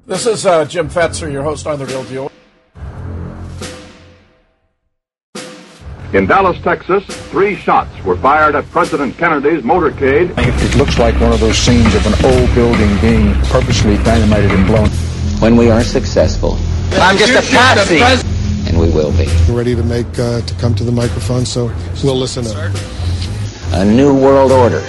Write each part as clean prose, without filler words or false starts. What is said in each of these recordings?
This is Jim Fetzer, your host on The Real Deal. In Dallas, Texas, 3 shots were fired at President Kennedy's motorcade. It looks like one of those scenes of an old building being purposely dynamited and blown. When we are successful, I'm just a patsy, and we will be. We're ready to come to the microphone, so we'll listen up. A new world order.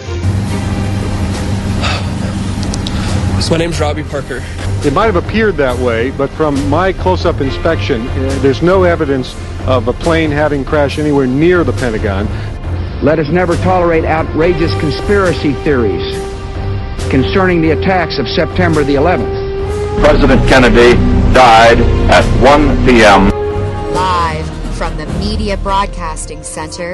My name's Robbie Parker. It might have appeared that way, but from my close-up inspection, there's no evidence of a plane having crashed anywhere near the Pentagon. Let us never tolerate outrageous conspiracy theories concerning the attacks of September the 11th. President Kennedy died at 1 p.m. Live from the Media Broadcasting Center.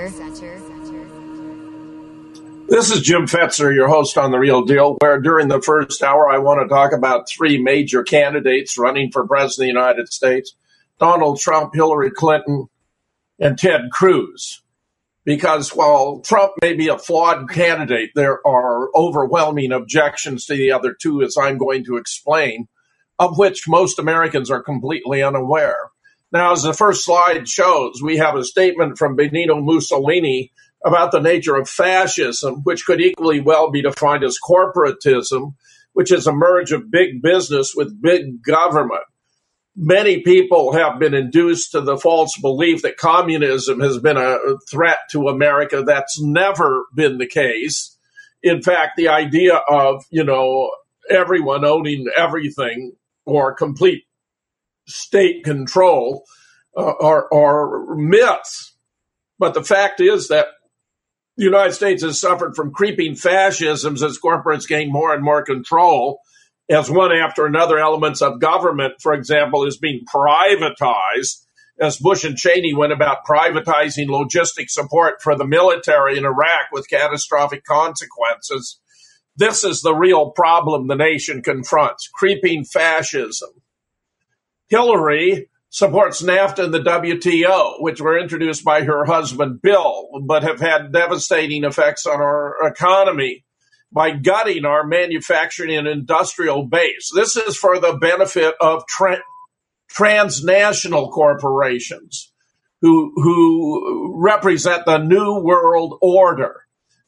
This is Jim Fetzer, your host on The Real Deal, where during the first hour I want to talk about 3 major candidates running for President of the United States: Donald Trump, Hillary Clinton, and Ted Cruz. Because while Trump may be a flawed candidate, there are overwhelming objections to the other 2, as I'm going to explain, of which most Americans are completely unaware. Now, as the first slide shows, we have a statement from Benito Mussolini about the nature of fascism, which could equally well be defined as corporatism, which is a merge of big business with big government. Many people have been induced to the false belief that communism has been a threat to America. That's never been the case. In fact, the idea of, everyone owning everything or complete state control are myths. But the fact is that the United States has suffered from creeping fascisms as corporates gain more and more control, as one after another elements of government, for example, is being privatized, as Bush and Cheney went about privatizing logistic support for the military in Iraq with catastrophic consequences. This is the real problem the nation confronts: creeping fascism. Hillary supports NAFTA and the WTO, which were introduced by her husband, Bill, but have had devastating effects on our economy by gutting our manufacturing and industrial base. This is for the benefit of transnational corporations who represent the New World Order.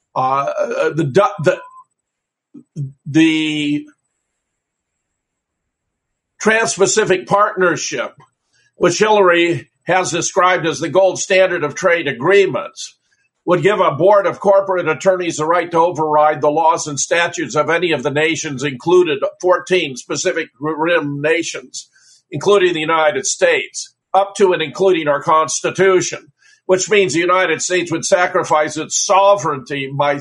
The Trans-Pacific Partnership, which Hillary has described as the gold standard of trade agreements, would give a board of corporate attorneys the right to override the laws and statutes of any of the nations, included 14 Pacific Rim nations, including the United States, up to and including our Constitution, which means the United States would sacrifice its sovereignty by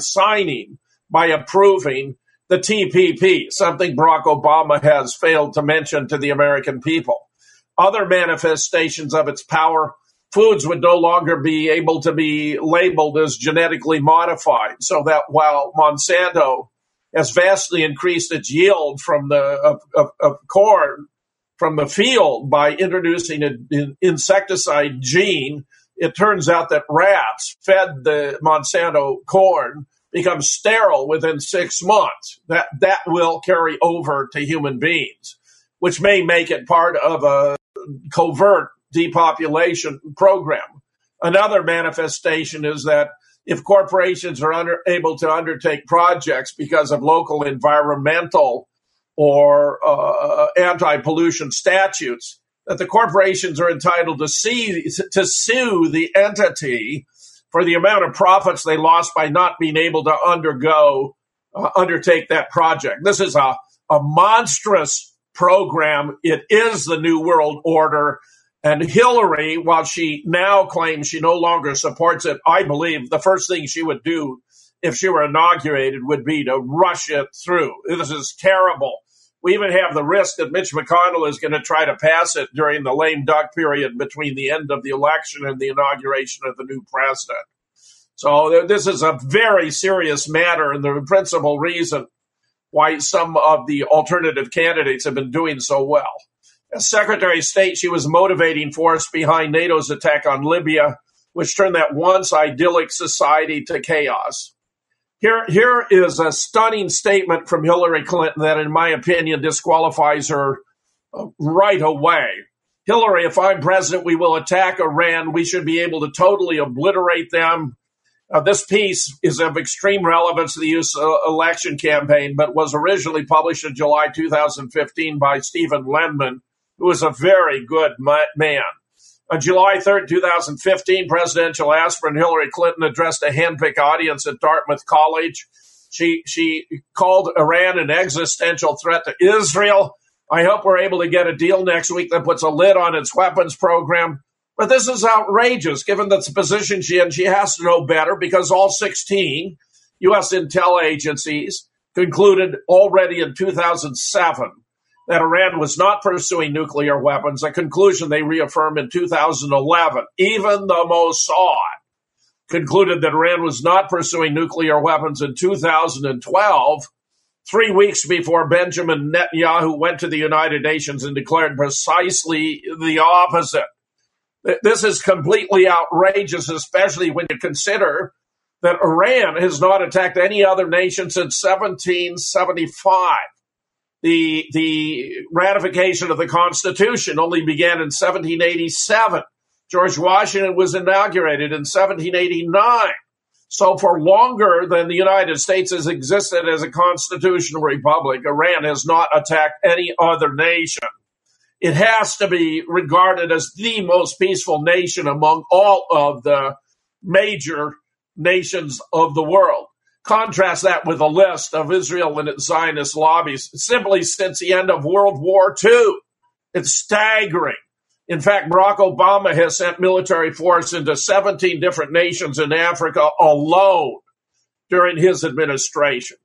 approving the TPP, something Barack Obama has failed to mention to the American people. Other manifestations of its power: foods would no longer be able to be labeled as genetically modified, so that while Monsanto has vastly increased its yield from of corn from the field by introducing an insecticide gene, it turns out that rats fed the Monsanto corn become sterile within 6 months. That will carry over to human beings, which may make it part of a covert depopulation program. Another manifestation is that if corporations are unable to undertake projects because of local environmental or anti-pollution statutes, that the corporations are entitled to sue the entity for the amount of profits they lost by not being able to undertake that project. This is a monstrous program. It is the New World Order. And Hillary, while she now claims she no longer supports it, I believe the first thing she would do if she were inaugurated would be to rush it through. This is terrible. We even have the risk that Mitch McConnell is going to try to pass it during the lame duck period between the end of the election and the inauguration of the new president. So this is a very serious matter, and the principal reason why some of the alternative candidates have been doing so well. As Secretary of State, she was a motivating force behind NATO's attack on Libya, which turned that once idyllic society to chaos. Here is a stunning statement from Hillary Clinton that, in my opinion, disqualifies her right away. Hillary, if I'm president, we will attack Iran. We should be able to totally obliterate them. This piece is of extreme relevance to the U.S. election campaign, but was originally published in July 2015 by Stephen Lenman, who is a very good man. On July 3rd, 2015, presidential aspirant Hillary Clinton addressed a handpicked audience at Dartmouth College. She called Iran an existential threat to Israel. I hope we're able to get a deal next week that puts a lid on its weapons program. But this is outrageous, given that's the position she in. She has to know better because all 16 U.S. intel agencies concluded already in 2007 that Iran was not pursuing nuclear weapons, a conclusion they reaffirmed in 2011. Even the Mossad concluded that Iran was not pursuing nuclear weapons in 2012, 3 weeks before Benjamin Netanyahu went to the United Nations and declared precisely the opposite. This is completely outrageous, especially when you consider that Iran has not attacked any other nation since 1775. The ratification of the Constitution only began in 1787. George Washington was inaugurated in 1789. So for longer than the United States has existed as a constitutional republic, Iran has not attacked any other nation. It has to be regarded as the most peaceful nation among all of the major nations of the world. Contrast that with a list of Israel and its Zionist lobbies simply since the end of World War II. It's staggering. In fact, Barack Obama has sent military force into 17 different nations in Africa alone during his administration.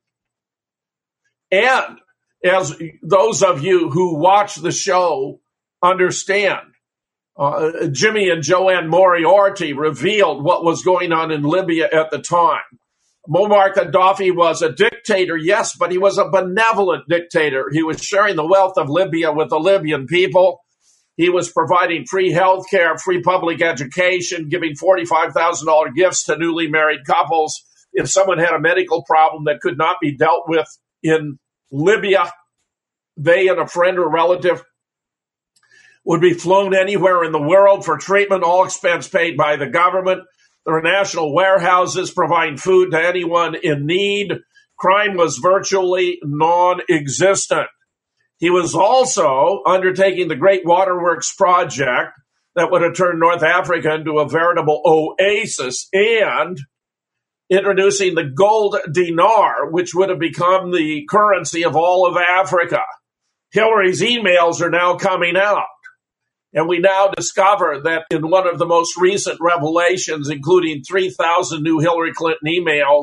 And as those of you who watch the show understand, Jimmy and Joanne Moriarty revealed what was going on in Libya at the time. Muammar Gaddafi was a dictator, yes, but he was a benevolent dictator. He was sharing the wealth of Libya with the Libyan people. He was providing free health care, free public education, giving $45,000 gifts to newly married couples. If someone had a medical problem that could not be dealt with in Libya, they and a friend or relative would be flown anywhere in the world for treatment, all expense paid by the government. There are national warehouses providing food to anyone in need. Crime was virtually non-existent. He was also undertaking the Great Waterworks project that would have turned North Africa into a veritable oasis and introducing the gold dinar, which would have become the currency of all of Africa. Hillary's emails are now coming out. And we now discover that in one of the most recent revelations, including 3,000 new Hillary Clinton emails,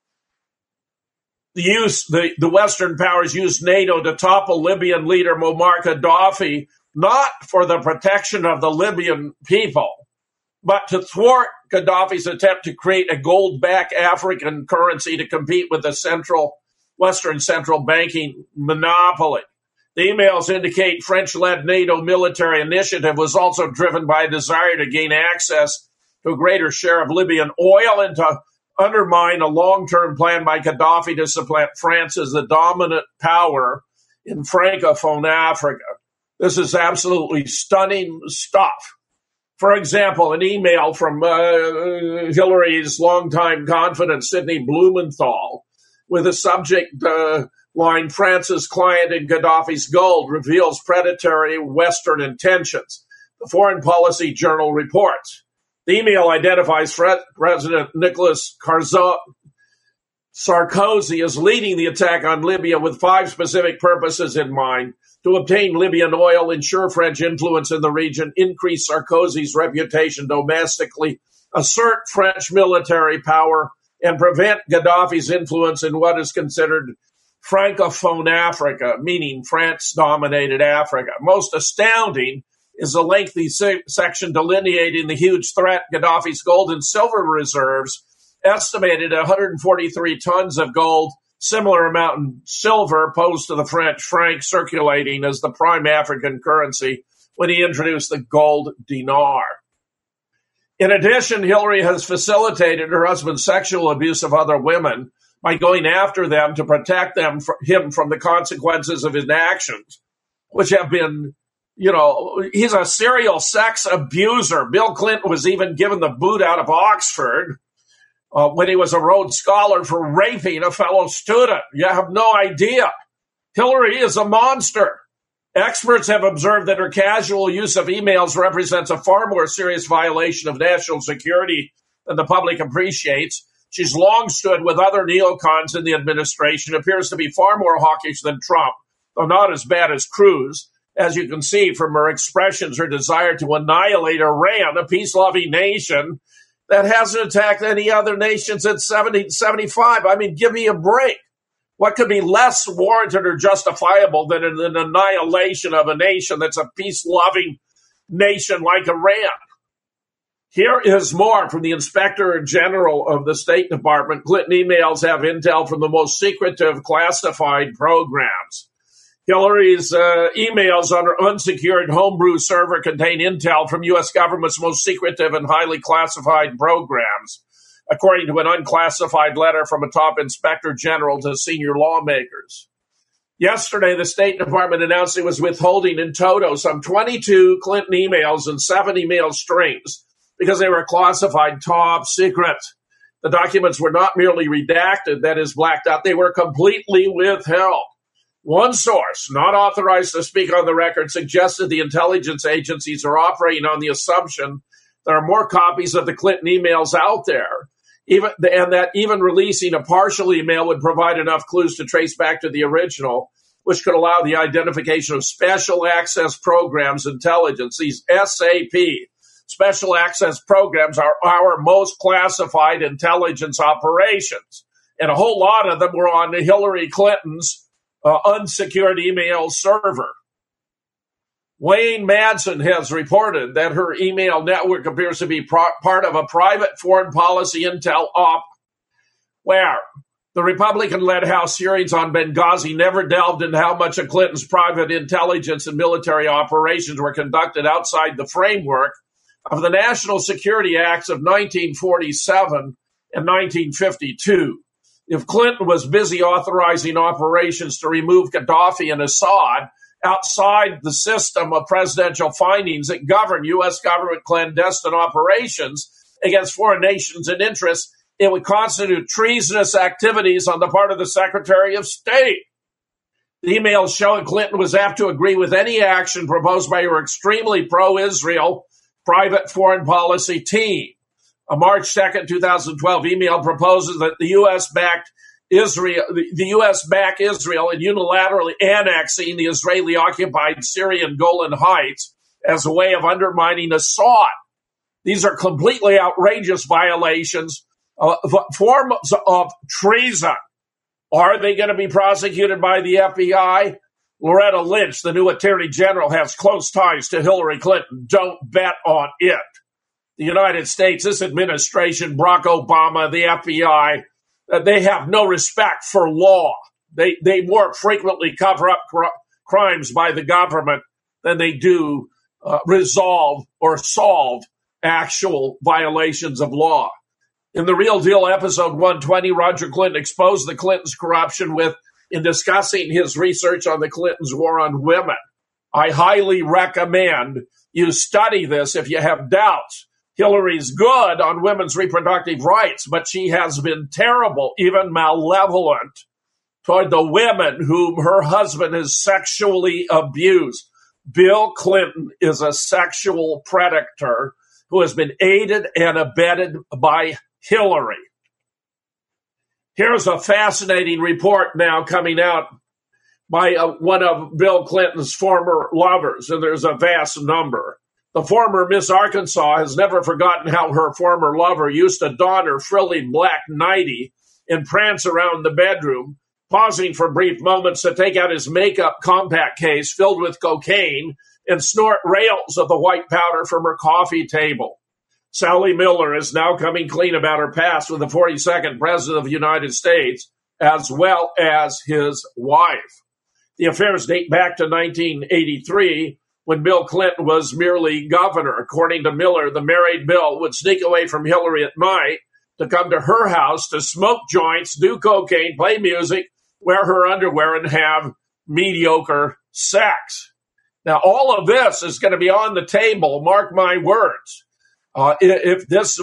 the Western powers used NATO to topple Libyan leader Muammar Gaddafi, not for the protection of the Libyan people, but to thwart Gaddafi's attempt to create a gold-backed African currency to compete with the Western central banking monopoly. The emails indicate French-led NATO military initiative was also driven by a desire to gain access to a greater share of Libyan oil and to undermine a long-term plan by Gaddafi to supplant France as the dominant power in Francophone Africa. This is absolutely stunning stuff. For example, an email from Hillary's longtime confidant, Sidney Blumenthal, with a subject line, France's client in Gaddafi's gold reveals predatory Western intentions. The Foreign Policy Journal reports. The email identifies President Nicolas Sarkozy as leading the attack on Libya with 5 specific purposes in mind: to obtain Libyan oil, ensure French influence in the region, increase Sarkozy's reputation domestically, assert French military power, and prevent Gaddafi's influence in what is considered Francophone Africa, meaning France-dominated Africa. Most astounding is a lengthy section delineating the huge threat Gaddafi's gold and silver reserves, estimated at 143 tons of gold, similar amount in silver, posed to the French franc, circulating as the prime African currency when he introduced the gold dinar. In addition, Hillary has facilitated her husband's sexual abuse of other women by going after them to protect him from the consequences of his actions, which have been, he's a serial sex abuser. Bill Clinton was even given the boot out of Oxford when he was a Rhodes Scholar for raping a fellow student. You have no idea. Hillary is a monster. Experts have observed that her casual use of emails represents a far more serious violation of national security than the public appreciates. She's long stood with other neocons in the administration, appears to be far more hawkish than Trump, though not as bad as Cruz. As you can see from her expressions, her desire to annihilate Iran, a peace-loving nation that hasn't attacked any other nation since 1775. I mean, give me a break. What could be less warranted or justifiable than an annihilation of a nation that's a peace-loving nation like Iran? Here is more from the Inspector General of the State Department. Clinton emails have intel from the most secretive classified programs. Hillary's emails on her unsecured homebrew server contain intel from U.S. government's most secretive and highly classified programs, according to an unclassified letter from a top inspector general to senior lawmakers. Yesterday, the State Department announced it was withholding in toto some 22 Clinton emails and 7 email strings because they were classified top secret. The documents were not merely redacted, that is, blacked out. They were completely withheld. One source, not authorized to speak on the record, suggested the intelligence agencies are operating on the assumption there are more copies of the Clinton emails out there, and that even releasing a partial email would provide enough clues to trace back to the original, which could allow the identification of special access programs intelligence. These SAP, special access programs, are our most classified intelligence operations. And a whole lot of them were on Hillary Clinton's unsecured email server. Wayne Madsen has reported that her email network appears to be part of a private foreign policy intel op where the Republican-led House hearings on Benghazi never delved into how much of Clinton's private intelligence and military operations were conducted outside the framework of the National Security Acts of 1947 and 1952. If Clinton was busy authorizing operations to remove Gaddafi and Assad outside the system of presidential findings that govern U.S. government clandestine operations against foreign nations and interests, it would constitute treasonous activities on the part of the Secretary of State. The emails showing Clinton was apt to agree with any action proposed by her extremely pro-Israel private foreign policy team. A March 2nd, 2012 email proposes that the U.S. back Israel in unilaterally annexing the Israeli-occupied Syrian Golan Heights as a way of undermining Assad. These are completely outrageous violations, forms of treason. Are they going to be prosecuted by the FBI? Loretta Lynch, the new Attorney General, has close ties to Hillary Clinton. Don't bet on it. The United States, this administration, Barack Obama, the FBI, they have no respect for law. They more frequently cover up crimes by the government than they do resolve or solve actual violations of law. In The Real Deal, episode 120, Roger Clinton exposed the Clintons' corruption in discussing his research on the Clintons' war on women. I highly recommend you study this if you have doubts. Hillary's good on women's reproductive rights, but she has been terrible, even malevolent, toward the women whom her husband has sexually abused. Bill Clinton is a sexual predator who has been aided and abetted by Hillary. Here's a fascinating report now coming out by one of Bill Clinton's former lovers, and there's a vast number. The former Miss Arkansas has never forgotten how her former lover used to don her frilly black nightie and prance around the bedroom, pausing for brief moments to take out his makeup compact case filled with cocaine and snort rails of the white powder from her coffee table. Sally Miller is now coming clean about her past with the 42nd President of the United States, as well as his wife. The affairs date back to 1983, when Bill Clinton was merely governor. According to Miller, the married Bill would sneak away from Hillary at night to come to her house to smoke joints, do cocaine, play music, wear her underwear, and have mediocre sex. Now, all of this is going to be on the table, mark my words. If this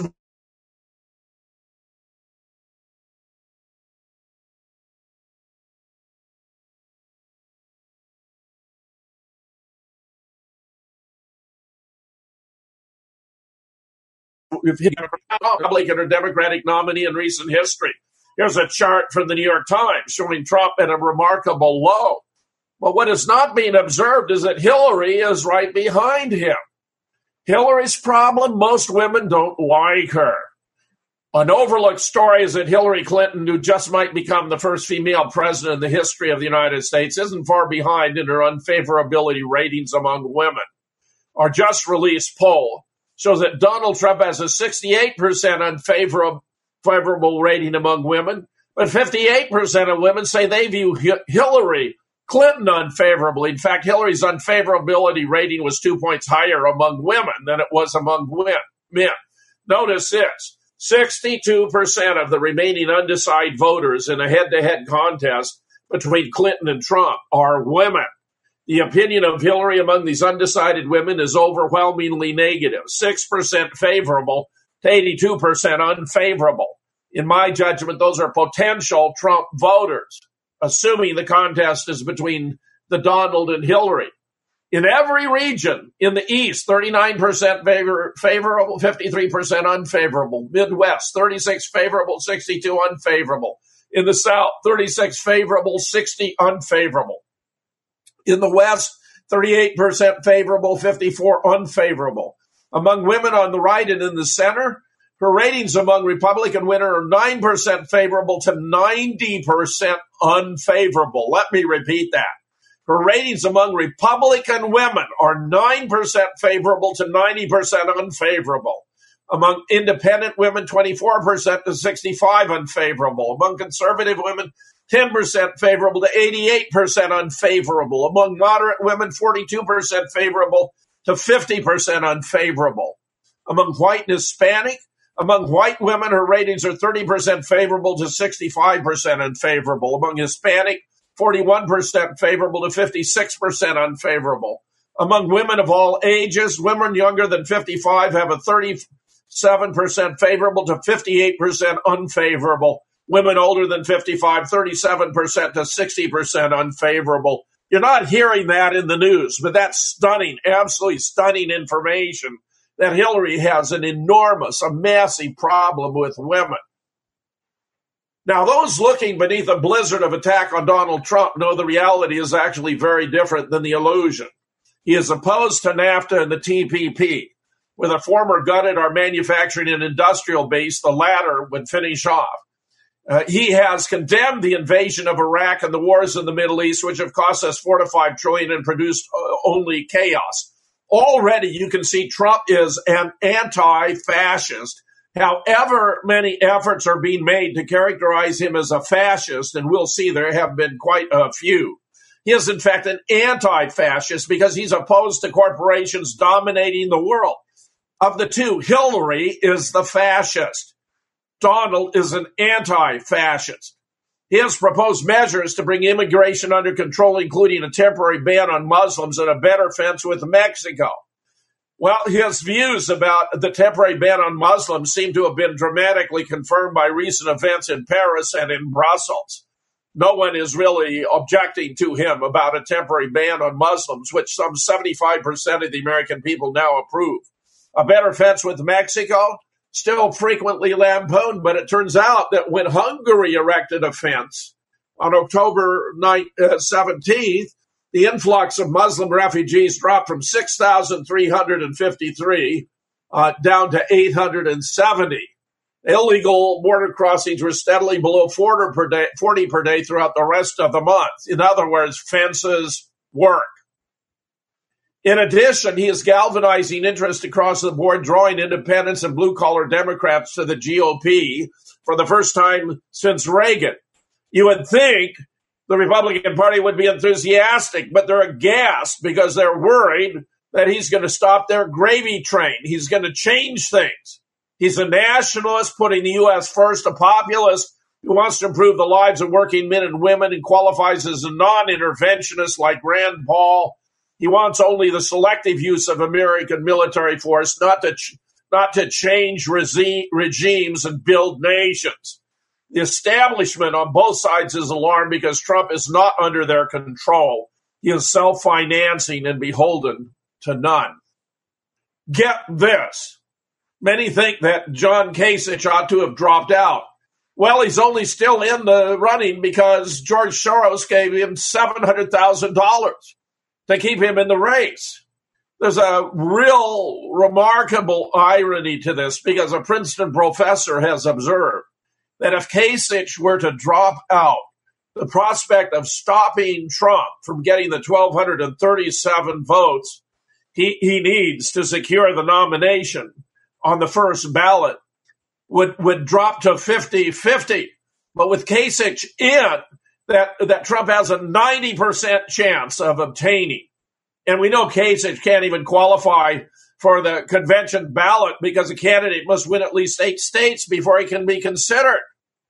Republican or Democratic nominee in recent history. Here's a chart from the New York Times showing Trump at a remarkable low. But what is not being observed is that Hillary is right behind him. Hillary's problem, most women don't like her. An overlooked story is that Hillary Clinton, who just might become the first female president in the history of the United States, isn't far behind in her unfavorability ratings among women. Our just released poll shows that Donald Trump has a 68% unfavorable rating among women, but 58% of women say they view Hillary Clinton unfavorably. In fact, Hillary's unfavorability rating was 2 points higher among women than it was among men. Notice this, 62% of the remaining undecided voters in a head-to-head contest between Clinton and Trump are women. The opinion of Hillary among these undecided women is overwhelmingly negative, 6% favorable to 82% unfavorable. In my judgment, those are potential Trump voters, assuming the contest is between the Donald and Hillary. In every region, in the East, 39% favorable, 53% unfavorable. Midwest, 36 favorable, 62 unfavorable. In the South, 36 favorable, 60 unfavorable. In the West, 38% favorable, 54 unfavorable. Among women on the right and in the center, her ratings among Republican women are 9% favorable to 90% unfavorable. Let me repeat that. Her ratings among Republican women are 9% favorable to 90% unfavorable. Among independent women, 24% to 65% unfavorable. Among conservative women, 10% favorable to 88% unfavorable. Among moderate women, 42% favorable to 50% unfavorable. Among white and Hispanic, among white women, her ratings are 30% favorable to 65% unfavorable. Among Hispanic, 41% favorable to 56% unfavorable. Among women of all ages, women younger than 55 have a 37% favorable to 58% unfavorable. Women older than 55, 37% to 60% unfavorable. You're not hearing that in the news, but that's stunning, absolutely stunning information that Hillary has a massive problem with women. Now, those looking beneath a blizzard of attack on Donald Trump know the reality is actually very different than the illusion. He is opposed to NAFTA and the TPP. With a former gutted our manufacturing and industrial base, the latter would finish off. He has condemned the invasion of Iraq and the wars in the Middle East, which have cost us $4 to $5 trillion and produced only chaos. Already, you can see Trump is an anti-fascist. However many efforts are being made to characterize him as a fascist, and we'll see there have been quite a few. He is, in fact, an anti-fascist because he's opposed to corporations dominating the world. Of the two, Hillary is the fascist. Donald is an anti-fascist. He has proposed measures to bring immigration under control, including a temporary ban on Muslims and a better fence with Mexico. Well, his views about the temporary ban on Muslims seem to have been dramatically confirmed by recent events in Paris and in Brussels. No one is really objecting to him about a temporary ban on Muslims, which some 75% of the American people now approve. A better fence with Mexico, still frequently lampooned, but it turns out that when Hungary erected a fence on October 17th, the influx of Muslim refugees dropped from 6,353 down to 870. Illegal border crossings were steadily below 40 per day throughout the rest of the month. In other words, fences work. In addition, he is galvanizing interest across the board, drawing independents and blue-collar Democrats to the GOP for the first time since Reagan. You would think the Republican Party would be enthusiastic, but they're aghast because they're worried that he's going to stop their gravy train. He's going to change things. He's a nationalist, putting the U.S. first, a populist who wants to improve the lives of working men and women and qualifies as a non-interventionist like Rand Paul. He wants only the selective use of American military force, not to change regimes and build nations. The establishment on both sides is alarmed because Trump is not under their control. He is self-financing and beholden to none. Get this. Many think that John Kasich ought to have dropped out. Well, he's only still in the running because George Soros gave him $700,000 to keep him in the race. There's a real remarkable irony to this because a Princeton professor has observed that if Kasich were to drop out, the prospect of stopping Trump from getting the 1,237 votes he needs to secure the nomination on the first ballot would drop to 50-50. But with Kasich in, that Trump has a 90% chance of obtaining. And we know Kasich can't even qualify for the convention ballot because a candidate must win at least 8 states before he can be considered.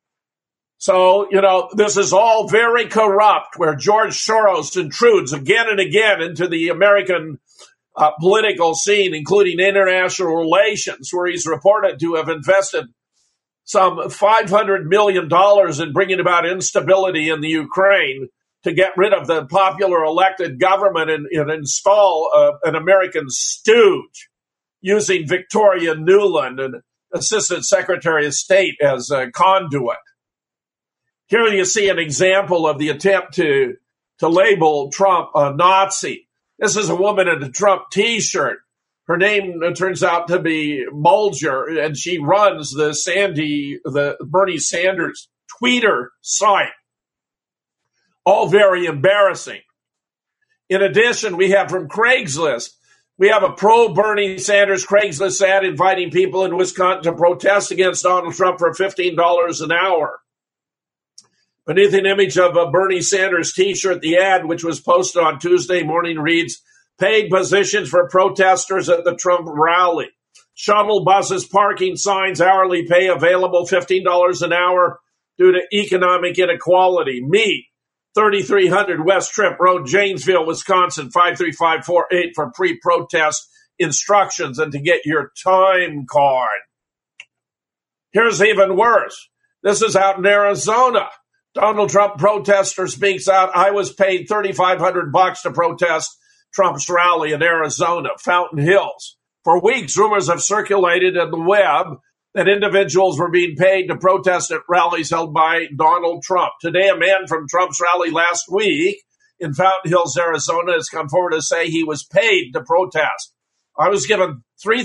So, this is all very corrupt, where George Soros intrudes again and again into the American political scene, including international relations, where he's reported to have invested some $500 million in bringing about instability in the Ukraine to get rid of the popular elected government and install an American stooge using Victoria Nuland, an Assistant Secretary of State, as a conduit. Here you see an example of the attempt to label Trump a Nazi. This is a woman in a Trump T-shirt. Her name turns out to be Mulger, and she runs the Bernie Sanders tweeter site. All very embarrassing. In addition, we have from Craigslist, we have a pro-Bernie Sanders Craigslist ad inviting people in Wisconsin to protest against Donald Trump for $15 an hour. Beneath an image of a Bernie Sanders T-shirt, the ad, which was posted on Tuesday morning, reads, "Paid positions for protesters at the Trump rally. Shuttle buses, parking signs, hourly pay available, $15 an hour due to economic inequality. Meet 3300 West Trip Road, Janesville, Wisconsin, 53548 for pre-protest instructions and to get your time card." Here's even worse. This is out in Arizona. Donald Trump protester speaks out. I was paid $3,500 to protest Trump's rally in Arizona, Fountain Hills. For weeks, rumors have circulated in the web that individuals were being paid to protest at rallies held by Donald Trump. Today, a man from Trump's rally last week in Fountain Hills, Arizona, has come forward to say he was paid to protest. I was given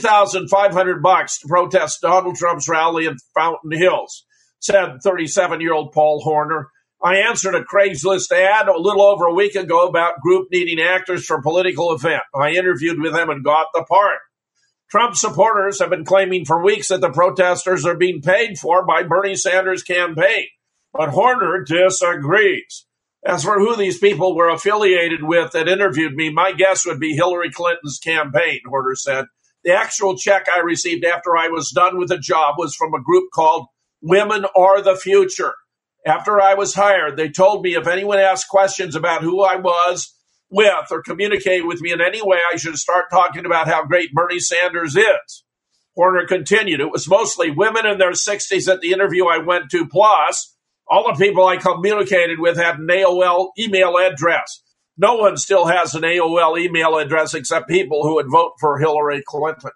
$3,500 to protest Donald Trump's rally in Fountain Hills, said 37-year-old Paul Horner. I answered a Craigslist ad a little over a week ago about group needing actors for a political event. I interviewed with them and got the part. Trump supporters have been claiming for weeks that the protesters are being paid for by Bernie Sanders' campaign, but Horner disagrees. As for who these people were affiliated with that interviewed me, my guess would be Hillary Clinton's campaign, Horner said. The actual check I received after I was done with the job was from a group called Women Are the Future. After I was hired, they told me if anyone asked questions about who I was with or communicate with me in any way, I should start talking about how great Bernie Sanders is. Horner continued, it was mostly women in their 60s at the interview I went to, plus all the people I communicated with had an AOL email address. No one still has an AOL email address except people who would vote for Hillary Clinton.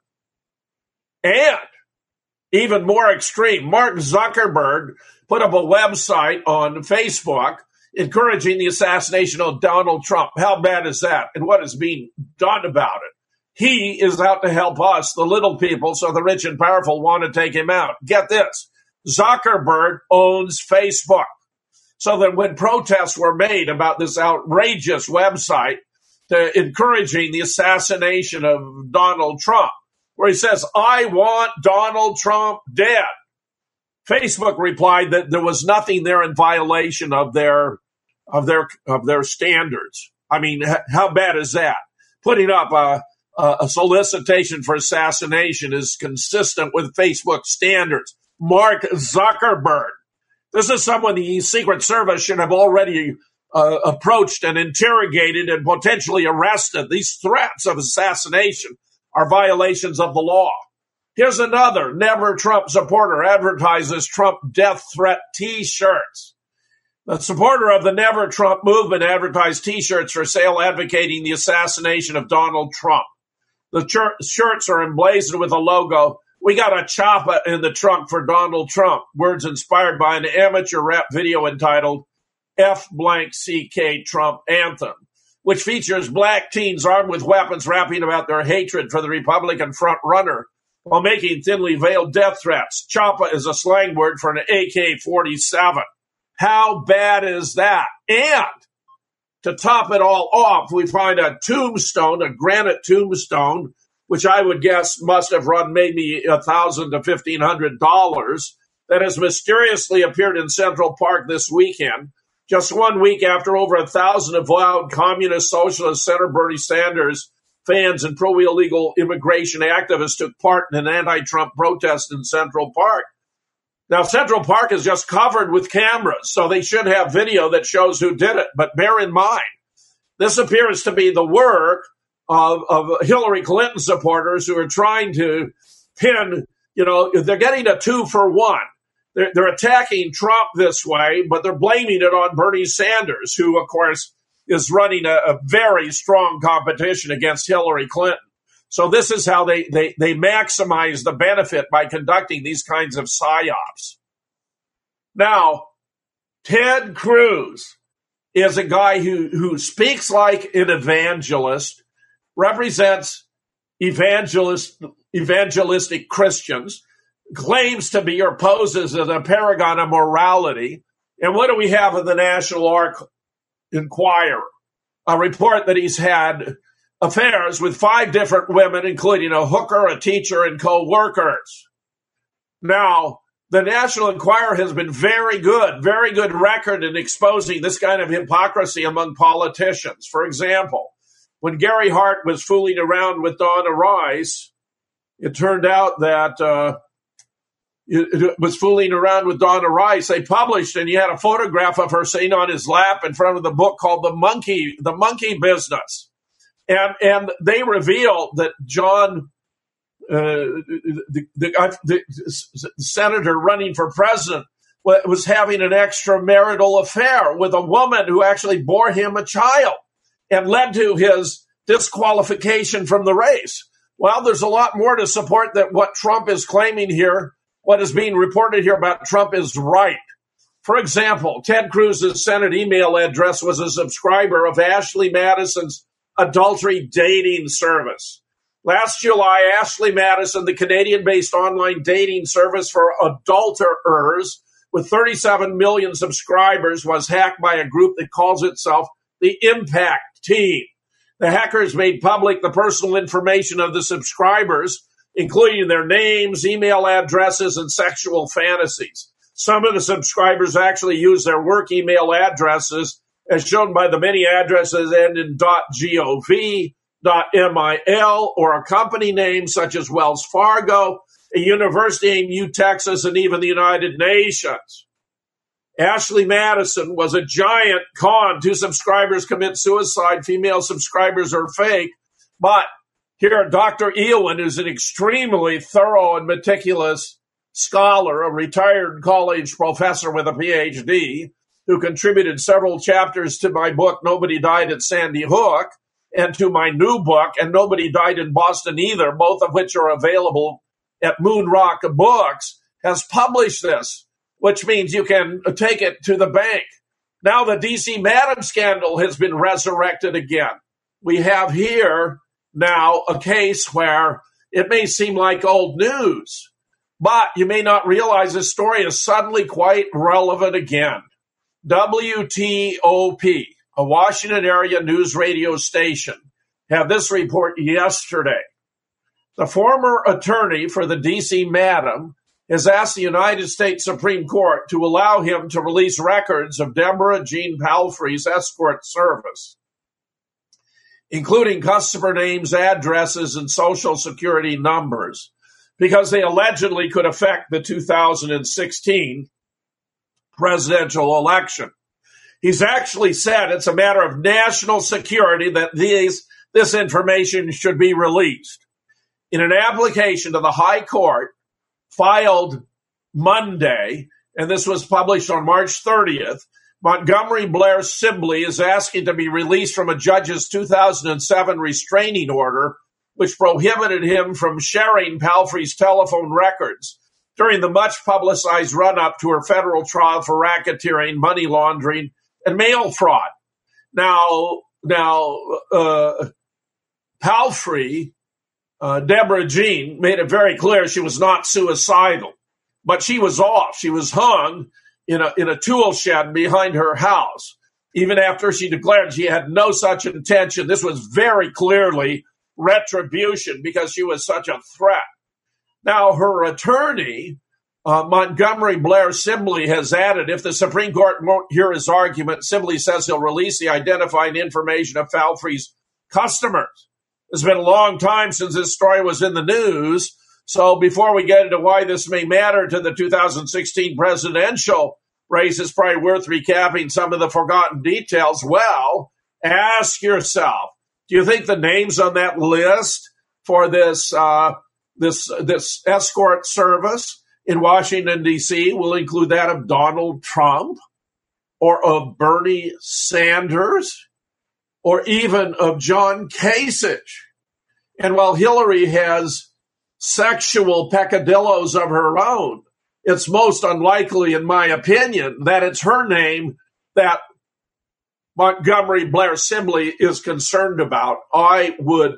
And even more extreme, Mark Zuckerberg put up a website on Facebook encouraging the assassination of Donald Trump. How bad is that? And what is being done about it? He is out to help us, the little people, so the rich and powerful want to take him out. Get this. Zuckerberg owns Facebook. So that when protests were made about this outrageous website encouraging the assassination of Donald Trump, where he says, I want Donald Trump dead, Facebook replied that there was nothing there in violation of their standards. I mean, how bad is that? Putting up a solicitation for assassination is consistent with Facebook standards. Mark Zuckerberg. This is someone the Secret Service should have already approached and interrogated and potentially arrested. These threats of assassination are violations of the law. Here's another Never Trump supporter advertises Trump death threat T-shirts. The supporter of the Never Trump movement advertised T-shirts for sale advocating the assassination of Donald Trump. The shirts are emblazoned with a logo, "We got a chopper in the trunk for Donald Trump," words inspired by an amateur rap video entitled F-CK Trump Anthem, which features black teens armed with weapons rapping about their hatred for the Republican front runner while making thinly veiled death threats. Choppa is a slang word for an AK-47. How bad is that? And to top it all off, we find a tombstone, a granite tombstone, which I would guess must have run maybe $1,000 to $1,500, that has mysteriously appeared in Central Park this weekend, just 1 week after over 1,000 avowed communist, socialist, Senator Bernie Sanders fans and pro-illegal immigration activists took part in an anti-Trump protest in Central Park. Now, Central Park is just covered with cameras, so they should have video that shows who did it. But bear in mind, this appears to be the work of Hillary Clinton supporters who are trying to pin, they're getting a 2-for-1. They're attacking Trump this way, but they're blaming it on Bernie Sanders, who, of course, is running a very strong competition against Hillary Clinton. So this is how they maximize the benefit by conducting these kinds of psyops. Now, Ted Cruz is a guy who speaks like an evangelist, represents evangelistic Christians, claims to be or poses as a paragon of morality. And what do we have in the National Enquirer? A report that he's had affairs with 5 different women, including a hooker, a teacher, and co-workers. Now, the National Enquirer has been very good record in exposing this kind of hypocrisy among politicians. For example, when Gary Hart was fooling around with Donna Rice, it turned out that it was fooling around with Donna Rice. They published, and he had a photograph of her sitting on his lap in front of the book called The Monkey Business. And they revealed that John, the senator running for president, was having an extramarital affair with a woman who actually bore him a child and led to his disqualification from the race. Well, there's a lot more to support that what Trump is claiming here, what is being reported here about Trump is right. For example, Ted Cruz's Senate email address was a subscriber of Ashley Madison's adultery dating service. Last July, Ashley Madison, the Canadian-based online dating service for adulterers with 37 million subscribers, was hacked by a group that calls itself the Impact Team. The hackers made public the personal information of the subscribers, including their names, email addresses, and sexual fantasies. Some of the subscribers actually used their work email addresses, as shown by the many addresses end in .gov, .mil, or a company name such as Wells Fargo, a university in Texas, and even the United Nations. Ashley Madison was a giant con. 2 subscribers commit suicide. Female subscribers are fake. But here, Dr. Eowyn, who's an extremely thorough and meticulous scholar, a retired college professor with a PhD, who contributed several chapters to my book, Nobody Died at Sandy Hook, and to my new book, And Nobody Died in Boston Either, both of which are available at Moonrock Books, has published this, which means you can take it to the bank. Now the D.C. Madam scandal has been resurrected again. We have here now a case where it may seem like old news, but you may not realize this story is suddenly quite relevant again. WTOP, a Washington area news radio station, had this report yesterday. The former attorney for the D.C. Madam has asked the United States Supreme Court to allow him to release records of Deborah Jean Palfrey's escort service. including customer names, addresses, and social security numbers, because they allegedly could affect the 2016 presidential election. He's actually said it's a matter of national security that this information should be released. In an application to the High Court filed Monday, and this was published on March 30th, Montgomery Blair Sibley is asking to be released from a judge's 2007 restraining order, which prohibited him from sharing Palfrey's telephone records during the much-publicized run-up to her federal trial for racketeering, money laundering, and mail fraud. Now, Palfrey, Deborah Jean, made it very clear she was not suicidal, but she was off. She was hung in a tool shed behind her house, even after she declared she had no such intention. This was very clearly retribution because she was such a threat. Now, her attorney, Montgomery Blair Sibley, has added, if the Supreme Court won't hear his argument, Sibley says he'll release the identifying information of Palfrey's customers. It's been a long time since this story was in the news, so before we get into why this may matter to the 2016 presidential race, it's probably worth recapping some of the forgotten details. Well, ask yourself, do you think the names on that list for this escort service in Washington, D.C. will include that of Donald Trump or of Bernie Sanders or even of John Kasich? And while Hillary has sexual peccadillos of her own, it's most unlikely, in my opinion, that it's her name that Montgomery Blair Sibley is concerned about. I would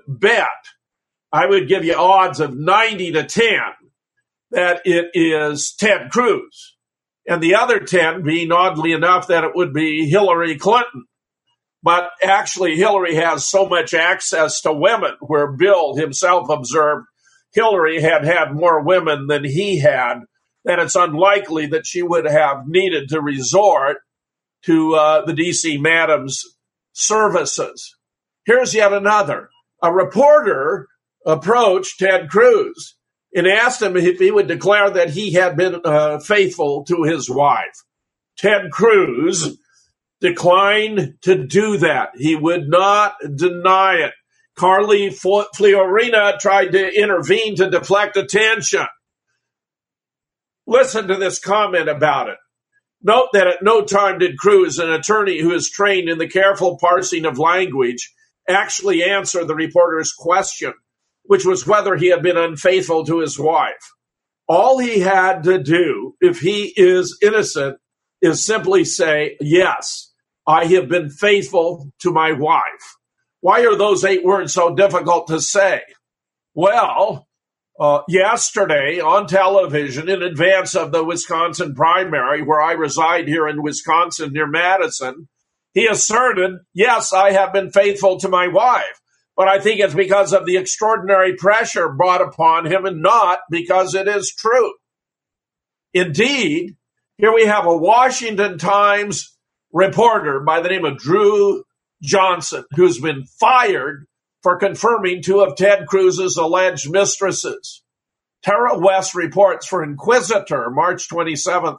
give you odds of 90-10 that it is Ted Cruz, and the other 10 being, oddly enough, that it would be Hillary Clinton. But actually, Hillary has so much access to women, where Bill himself observed Hillary had more women than he had, that it's unlikely that she would have needed to resort to the D.C. Madam's services. Here's yet another. A reporter approached Ted Cruz and asked him if he would declare that he had been faithful to his wife. Ted Cruz declined to do that. He would not deny it. Carly Fiorina tried to intervene to deflect attention. Listen to this comment about it. Note that at no time did Cruz, an attorney who is trained in the careful parsing of language, actually answer the reporter's question, which was whether he had been unfaithful to his wife. All he had to do, if he is innocent, is simply say, yes, I have been faithful to my wife. Why are those 8 words so difficult to say? Well, yesterday on television, in advance of the Wisconsin primary, where I reside here in Wisconsin near Madison, he asserted, yes, I have been faithful to my wife. But I think it's because of the extraordinary pressure brought upon him and not because it is true. Indeed, here we have a Washington Times reporter by the name of Drew Johnson, who's been fired for confirming 2 of Ted Cruz's alleged mistresses. Tara West reports for Inquisitor, March 27,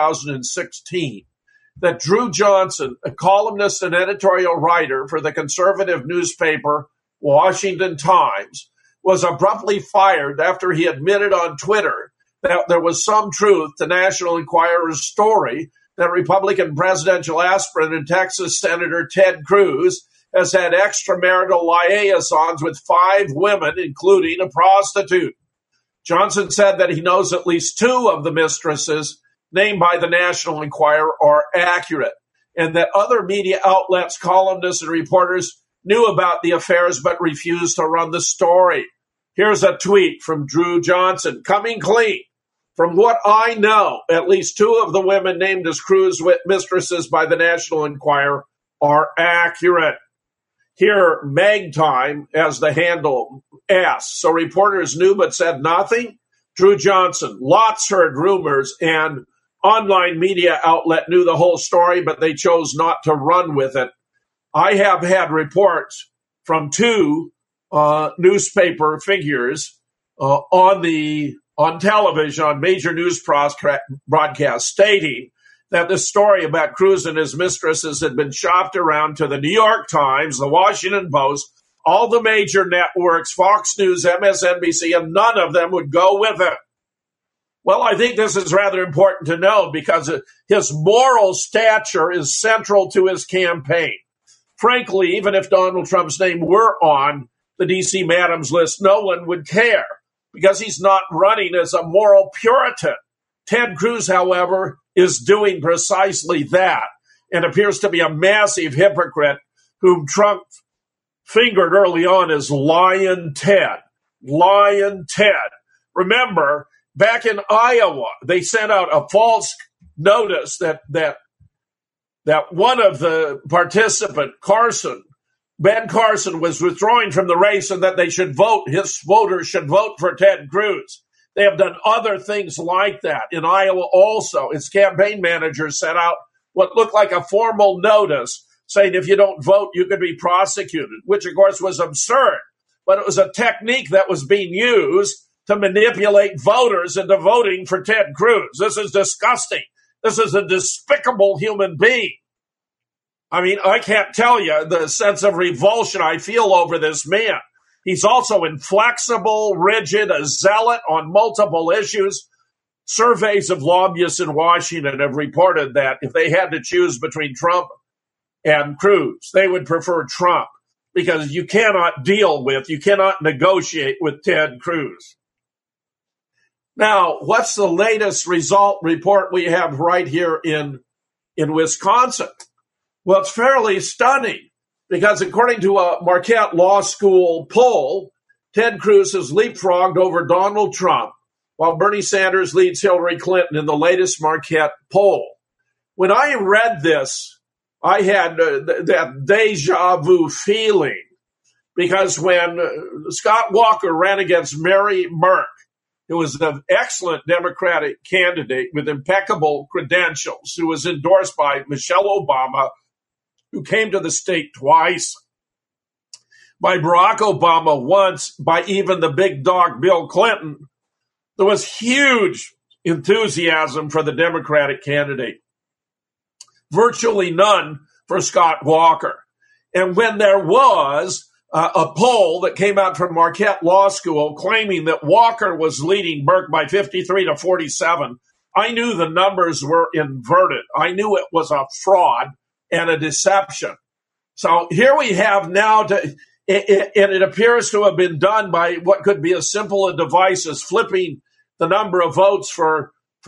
2016, that Drew Johnson, a columnist and editorial writer for the conservative newspaper Washington Times, was abruptly fired after he admitted on Twitter that there was some truth to National Enquirer's story that Republican presidential aspirant and Texas Senator Ted Cruz has had extramarital liaisons with 5 women, including a prostitute. Johnson said that he knows at least 2 of the mistresses named by the National Enquirer are accurate, and that other media outlets, columnists, and reporters knew about the affairs but refused to run the story. Here's a tweet from Drew Johnson, coming clean. From what I know, at least 2 of the women named as Cruz mistresses by the National Enquirer are accurate. Here, Magtime, as the handle, asks, so reporters knew but said nothing? Drew Johnson, lots heard rumors, and online media outlet knew the whole story, but they chose not to run with it. I have had reports from two newspaper figures on television, on major news broadcasts, stating that the story about Cruz and his mistresses had been shopped around to the New York Times, the Washington Post, all the major networks, Fox News, MSNBC, and none of them would go with it. Well, I think this is rather important to know because his moral stature is central to his campaign. Frankly, even if Donald Trump's name were on the D.C. Madams list, no one would care because he's not running as a moral Puritan. Ted Cruz, however, is doing precisely that and appears to be a massive hypocrite whom Trump fingered early on as Lion Ted. Lion Ted. Remember, back in Iowa, they sent out a false notice that one of the participant, Ben Carson, was withdrawing from the race and that they should vote, his voters should vote for Ted Cruz. They have done other things like that in Iowa also. Its campaign manager sent out what looked like a formal notice saying if you don't vote, you could be prosecuted, which of course was absurd. But it was a technique that was being used to manipulate voters into voting for Ted Cruz. This is disgusting. This is a despicable human being. I mean, I can't tell you the sense of revulsion I feel over this man. He's also inflexible, rigid, a zealot on multiple issues. Surveys of lobbyists in Washington have reported that if they had to choose between Trump and Cruz, they would prefer Trump because you cannot negotiate with Ted Cruz. Now, what's the latest report we have right here in Wisconsin? Well, it's fairly stunning because according to a Marquette Law School poll, Ted Cruz has leapfrogged over Donald Trump while Bernie Sanders leads Hillary Clinton in the latest Marquette poll. When I read this, I had that deja vu feeling because when Scott Walker ran against Mary Burke, who was an excellent Democratic candidate with impeccable credentials, who was endorsed by Michelle Obama, who came to the state twice, by Barack Obama once, by even the big dog Bill Clinton, there was huge enthusiasm for the Democratic candidate. Virtually none for Scott Walker. And when there was a poll that came out from Marquette Law School claiming that Walker was leading Burke by 53 to 47, I knew the numbers were inverted. I knew it was a fraud and a deception. So here we have now, and it appears to have been done by what could be as simple a device as flipping the number of votes for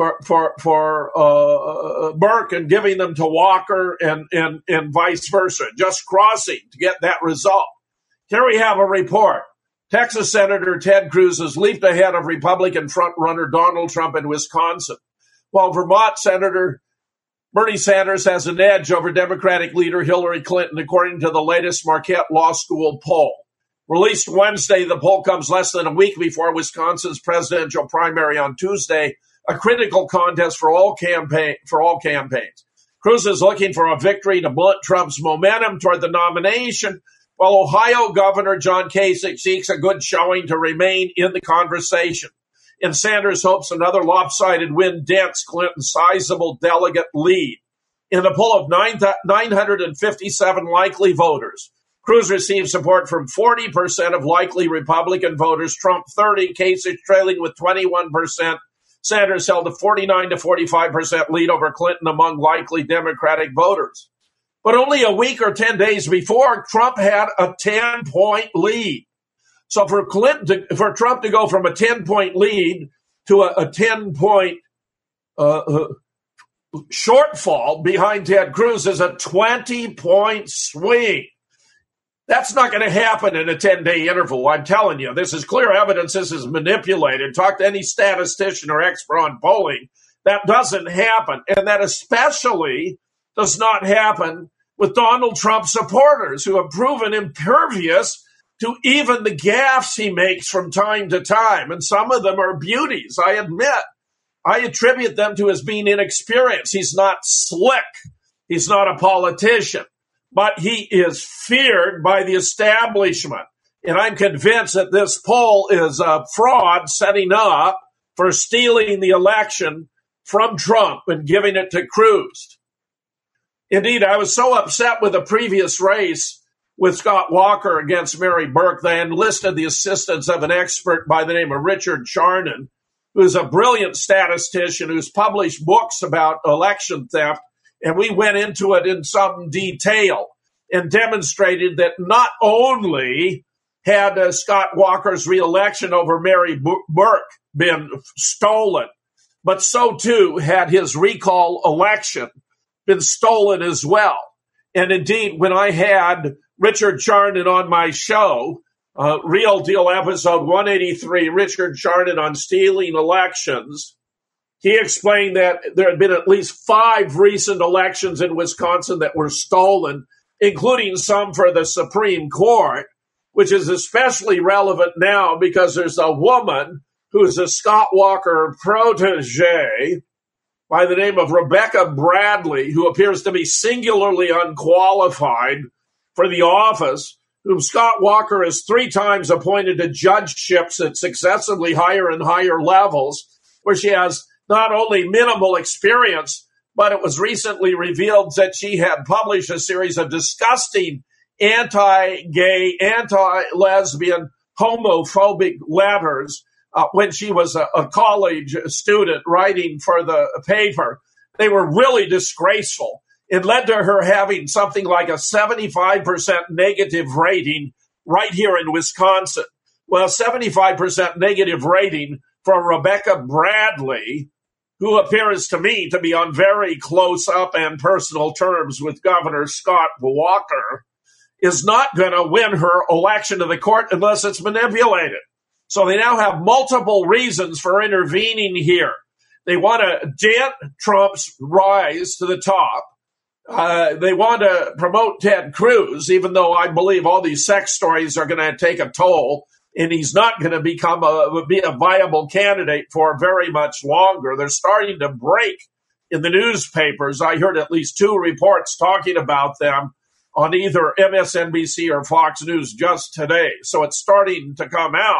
Burke and giving them to Walker and vice versa, just crossing to get that result. Here we have a report. Texas Senator Ted Cruz has leaped ahead of Republican frontrunner Donald Trump in Wisconsin, while Vermont Senator Bernie Sanders has an edge over Democratic leader Hillary Clinton, according to the latest Marquette Law School poll. Released Wednesday, the poll comes less than a week before Wisconsin's presidential primary on Tuesday, a critical contest for all campaigns. Cruz is looking for a victory to blunt Trump's momentum toward the nomination, while Ohio Governor John Kasich seeks a good showing to remain in the conversation. And Sanders hopes another lopsided win dents Clinton's sizable delegate lead. In a poll of 957 likely voters, Cruz received support from 40% of likely Republican voters, Trump 30%, Kasich trailing with 21%. Sanders held a 49 to 45% lead over Clinton among likely Democratic voters. But only a week or 10 days before, Trump had a 10-point lead. So for Trump to go from a 10-point lead to a 10-point shortfall behind Ted Cruz is a 20-point swing. That's not going to happen in a 10-day interval. I'm telling you, this is clear evidence this is manipulated. Talk to any statistician or expert on polling. That doesn't happen. And that especially does not happen with Donald Trump supporters who have proven impervious to even the gaffes he makes from time to time. And some of them are beauties, I admit. I attribute them to his being inexperienced. He's not slick. He's not a politician. but he is feared by the establishment. And I'm convinced that this poll is a fraud setting up for stealing the election from Trump and giving it to Cruz. Indeed, I was so upset with the previous race with Scott Walker against Mary Burke that I enlisted the assistance of an expert by the name of Richard Charnon, who's a brilliant statistician who's published books about election theft. And we went into it in some detail and demonstrated that not only had Scott Walker's reelection over Mary Burke been stolen, but so too had his recall election been stolen as well. And indeed, when I had Richard Charnon on my show, Real Deal episode 183, Richard Charnon on stealing elections, he explained that there had been at least 5 recent elections in Wisconsin that were stolen, including some for the Supreme Court, which is especially relevant now because there's a woman who's a Scott Walker protege by the name of Rebecca Bradley, who appears to be singularly unqualified for the office, whom Scott Walker has 3 times appointed to judgeships at successively higher and higher levels, where she has not only minimal experience, but it was recently revealed that she had published a series of disgusting anti-gay, anti-lesbian, homophobic letters when she was a college student writing for the paper. They were really disgraceful. It led to her having something like a 75% negative rating right here in Wisconsin. Well, 75% negative rating from Rebecca Bradley, who appears to me to be on very close-up and personal terms with Governor Scott Walker, is not going to win her election to the court unless it's manipulated. So they now have multiple reasons for intervening here. They want to dent Trump's rise to the top. They want to promote Ted Cruz, even though I believe all these sex stories are going to take a toll, and he's not going to be a viable candidate for very much longer. They're starting to break in the newspapers. I heard at least 2 reports talking about them on either MSNBC or Fox News just today. So it's starting to come out.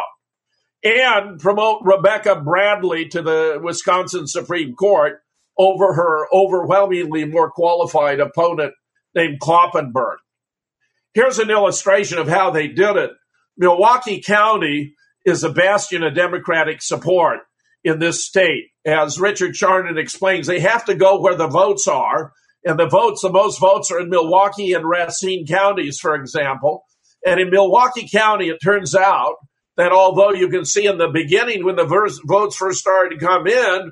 And promote Rebecca Bradley to the Wisconsin Supreme Court over her overwhelmingly more qualified opponent named Kloppenburg. Here's an illustration of how they did it. Milwaukee County is a bastion of Democratic support in this state. As Richard Charnon explains, they have to go where the votes are. And the most votes are in Milwaukee and Racine counties, for example. And in Milwaukee County, it turns out that although you can see in the beginning when the votes first started to come in,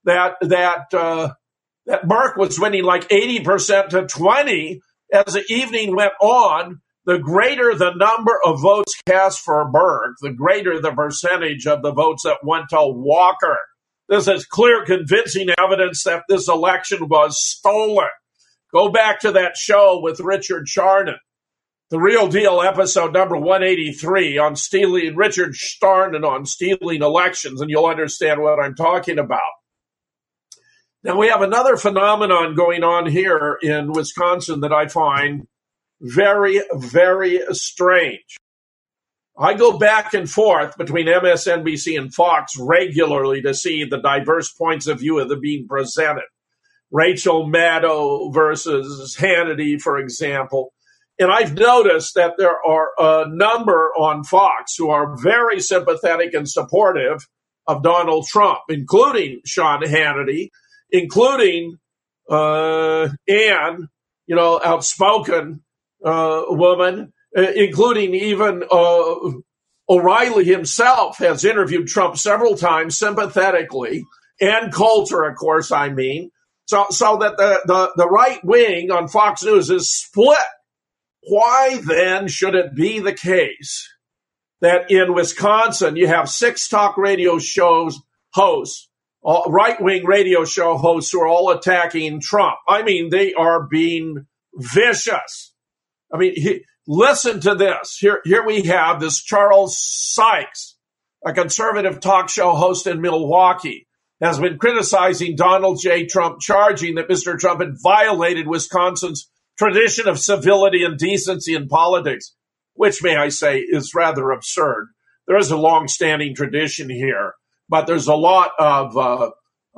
that Burke was winning like 80% to 20. As the evening went on, the greater the number of votes cast for Burke, the greater the percentage of the votes that went to Walker. This is clear, convincing evidence that this election was stolen. Go back to that show with Richard Charnon, The Real Deal episode number 183 on stealing, Richard Charnon on stealing elections, and you'll understand what I'm talking about. Now, we have another phenomenon going on here in Wisconsin that I find very, very strange. I go back and forth between MSNBC and Fox regularly to see the diverse points of view that are being presented. Rachel Maddow versus Hannity, for example. And I've noticed that there are a number on Fox who are very sympathetic and supportive of Donald Trump, including Sean Hannity, including Ann, outspoken woman, including even O'Reilly himself has interviewed Trump several times sympathetically, and Coulter, of course, I mean. So that the right wing on Fox News is split. Why then should it be the case that in Wisconsin you have 6 talk radio shows hosts, right-wing radio show hosts who are all attacking Trump? I mean, they are being vicious. I mean, listen to this. Here we have this Charles Sykes, a conservative talk show host in Milwaukee, has been criticizing Donald J. Trump, charging that Mr. Trump had violated Wisconsin's tradition of civility and decency in politics, which, may I say, is rather absurd. There is a long-standing tradition here, but there's a lot of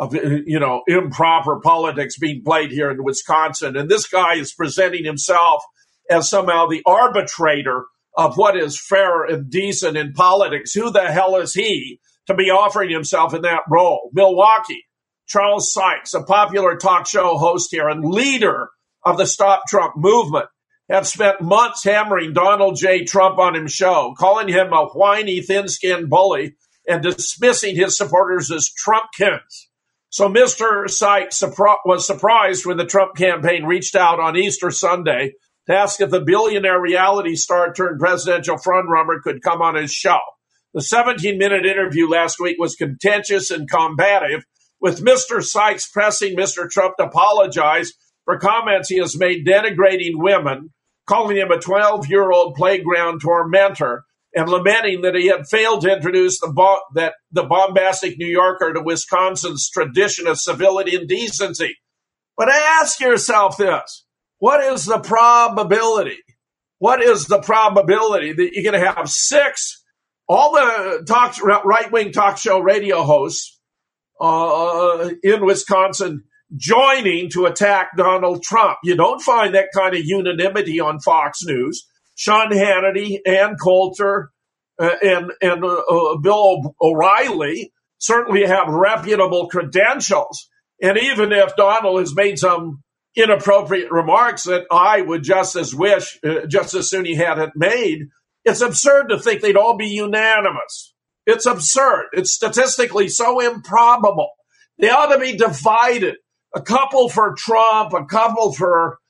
improper politics being played here in Wisconsin. And this guy is presenting himself as somehow the arbitrator of what is fair and decent in politics. Who the hell is he to be offering himself in that role? Milwaukee, Charles Sykes, a popular talk show host here and leader of the Stop Trump movement, have spent months hammering Donald J. Trump on his show, calling him a whiny, thin-skinned bully and dismissing his supporters as Trumpkins. So Mr. Sykes was surprised when the Trump campaign reached out on Easter Sunday to ask if the billionaire reality star turned presidential frontrunner could come on his show. The 17-minute interview last week was contentious and combative, with Mr. Sykes pressing Mr. Trump to apologize for comments he has made denigrating women, calling him a 12-year-old playground tormentor, and lamenting that he had failed to introduce the bombastic New Yorker to Wisconsin's tradition of civility and decency. But ask yourself this. What is the probability? What is the probability that you're going to have all the right-wing talk show radio hosts in Wisconsin joining to attack Donald Trump? You don't find that kind of unanimity on Fox News. Sean Hannity, Ann Coulter, and Bill O'Reilly certainly have reputable credentials. And even if Donald has made some inappropriate remarks that I would just as soon he hadn't made, it's absurd to think they'd all be unanimous. It's absurd. It's statistically so improbable. They ought to be divided. A couple for Trump, a couple for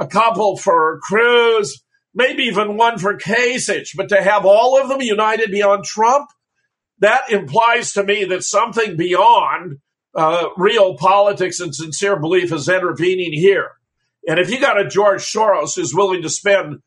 Cruz, maybe even one for Kasich. But to have all of them united beyond Trump, that implies to me that something beyond real politics and sincere belief is intervening here. And if you got a George Soros who's willing to spend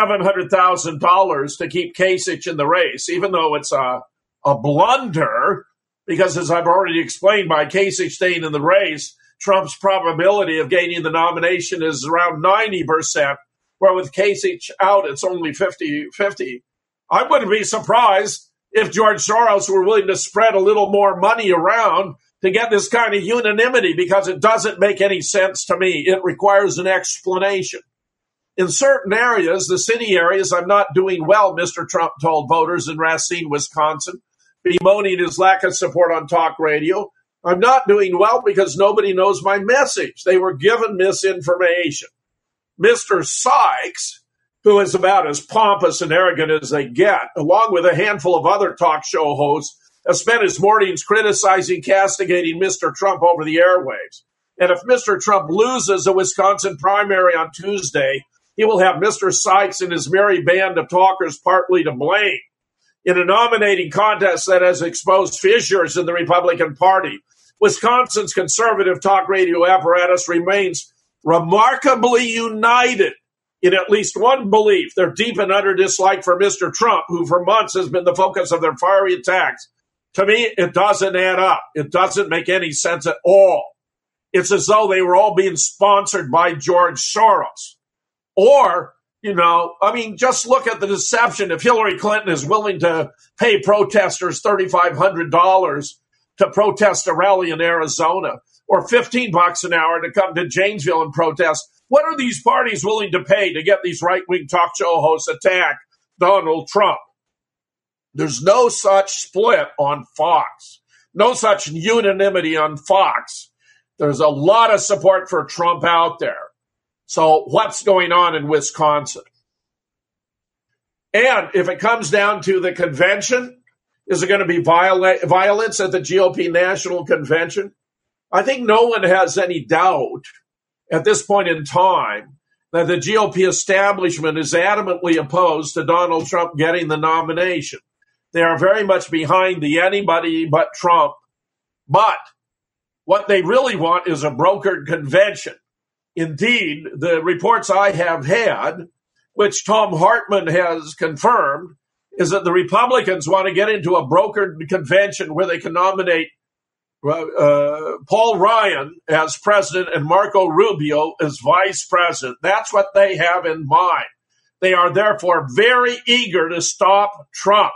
$700,000 to keep Kasich in the race, even though it's a blunder, because as I've already explained, by Kasich staying in the race, Trump's probability of gaining the nomination is around 90%, where with Kasich out, it's only 50-50. I wouldn't be surprised if George Soros were willing to spread a little more money around to get this kind of unanimity, because it doesn't make any sense to me. It requires an explanation. In certain areas, the city areas, I'm not doing well, Mr. Trump told voters in Racine, Wisconsin, bemoaning his lack of support on talk radio. I'm not doing well because nobody knows my message. They were given misinformation. Mr. Sykes, who is about as pompous and arrogant as they get, along with a handful of other talk show hosts, has spent his mornings criticizing, castigating Mr. Trump over the airwaves. And if Mr. Trump loses a Wisconsin primary on Tuesday, he will have Mr. Sykes and his merry band of talkers partly to blame. In a nominating contest that has exposed fissures in the Republican Party, Wisconsin's conservative talk radio apparatus remains remarkably united in at least one belief: their deep and utter dislike for Mr. Trump, who for months has been the focus of their fiery attacks. To me, it doesn't add up. It doesn't make any sense at all. It's as though they were all being sponsored by George Soros. Or, just look at the deception. If Hillary Clinton is willing to pay protesters $3,500 to protest a rally in Arizona, or $15 an hour to come to Janesville and protest, what are these parties willing to pay to get these right-wing talk show hosts attack Donald Trump? There's no such split on Fox, no such unanimity on Fox. There's a lot of support for Trump out there. So what's going on in Wisconsin? And if it comes down to the convention, is it going to be violence at the GOP National Convention? I think no one has any doubt at this point in time that the GOP establishment is adamantly opposed to Donald Trump getting the nomination. They are very much behind the anybody but Trump. But what they really want is a brokered convention. Indeed, the reports I have had, which Tom Hartman has confirmed, is that the Republicans want to get into a brokered convention where they can nominate Paul Ryan as president and Marco Rubio as vice president. That's what they have in mind. They are therefore very eager to stop Trump.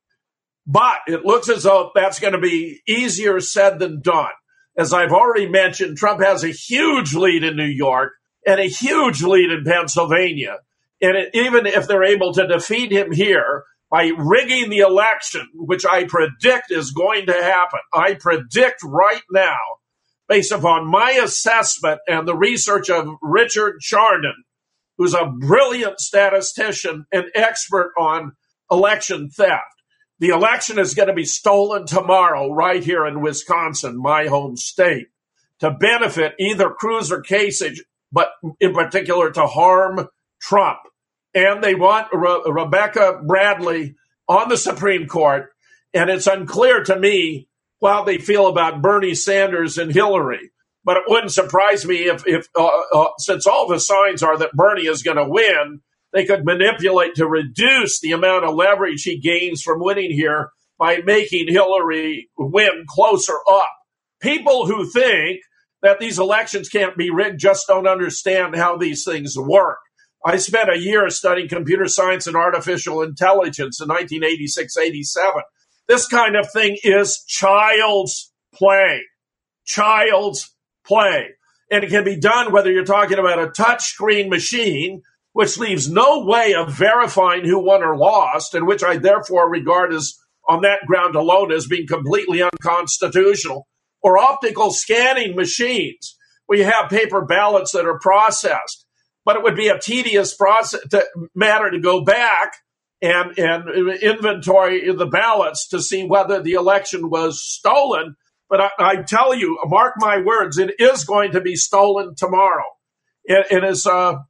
But it looks as though that's going to be easier said than done. As I've already mentioned, Trump has a huge lead in New York and a huge lead in Pennsylvania. And even if they're able to defeat him here by rigging the election, which I predict is going to happen, I predict right now, based upon my assessment and the research of Richard Charnon, who's a brilliant statistician and expert on election theft. The election is going to be stolen tomorrow right here in Wisconsin, my home state, to benefit either Cruz or Kasich, but in particular to harm Trump. And they want Rebecca Bradley on the Supreme Court. And it's unclear to me how they feel about Bernie Sanders and Hillary. But it wouldn't surprise me if since all the signs are that Bernie is going to win, they could manipulate to reduce the amount of leverage he gains from winning here by making Hillary win closer up. People who think that these elections can't be rigged just don't understand how these things work. I spent a year studying computer science and artificial intelligence in 1986-87. This kind of thing is child's play. Child's play. And it can be done whether you're talking about a touchscreen machine, which leaves no way of verifying who won or lost, and which I therefore regard as, on that ground alone, as being completely unconstitutional, or optical scanning machines, where you have paper ballots that are processed. But it would be a tedious matter to go back and inventory the ballots to see whether the election was stolen. But I tell you, mark my words, it is going to be stolen tomorrow. And as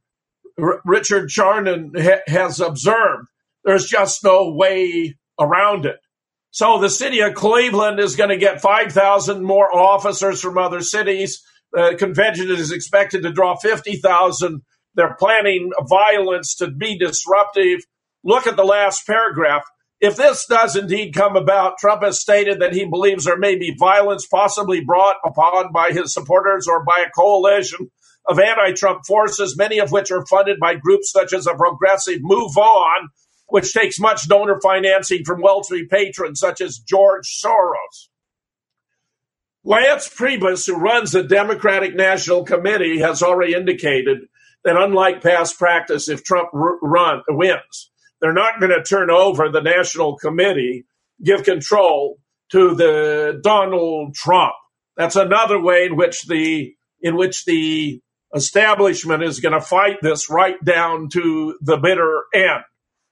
Richard Charnon has observed, there's just no way around it. So the city of Cleveland is going to get 5,000 more officers from other cities. The convention is expected to draw 50,000. They're planning violence to be disruptive. Look at the last paragraph. If this does indeed come about, Trump has stated that he believes there may be violence possibly brought upon by his supporters or by a coalition of anti-Trump forces, many of which are funded by groups such as a progressive Move On, which takes much donor financing from wealthy patrons such as George Soros. Lance Priebus, who runs the Democratic National Committee, has already indicated that unlike past practice, if Trump wins, they're not going to turn over the National Committee, give control to the Donald Trump. That's another way in which the establishment is going to fight this right down to the bitter end.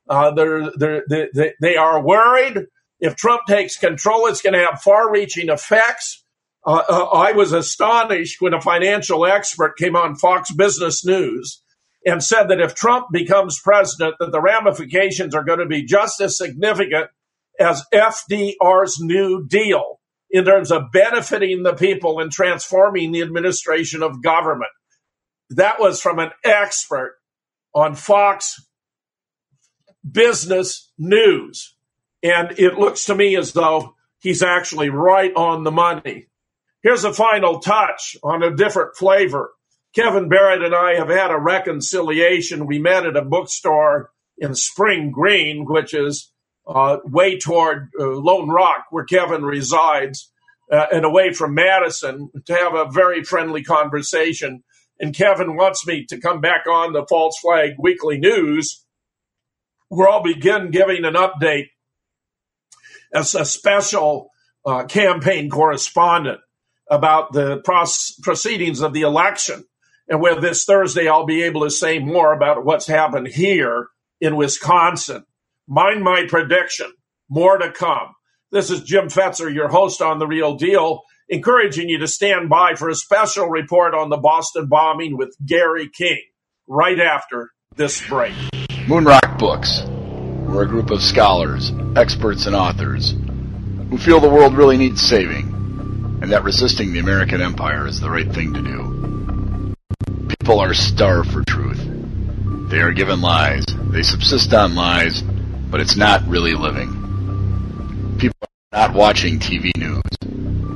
They are worried if Trump takes control, it's going to have far-reaching effects. I was astonished when a financial expert came on Fox Business News and said that if Trump becomes president, that the ramifications are going to be just as significant as FDR's New Deal in terms of benefiting the people and transforming the administration of government. That was from an expert on Fox Business News. And it looks to me as though he's actually right on the money. Here's a final touch on a different flavor. Kevin Barrett and I have had a reconciliation. We met at a bookstore in Spring Green, which is way toward Lone Rock, where Kevin resides, and away from Madison, to have a very friendly conversation. And Kevin wants me to come back on the False Flag Weekly News, where I'll begin giving an update as a special campaign correspondent about the proceedings of the election. And where this Thursday I'll be able to say more about what's happened here in Wisconsin. Mind my prediction, more to come. This is Jim Fetzer, your host on The Real Deal, encouraging you to stand by for a special report on the Boston bombing with Gary King right after this break. Moonrock Books. We're a group of scholars, experts, and authors who feel the world really needs saving and that resisting the American empire is the right thing to do. People are starved for truth. They are given lies. They subsist on lies, but it's not really living. People are not watching TV news.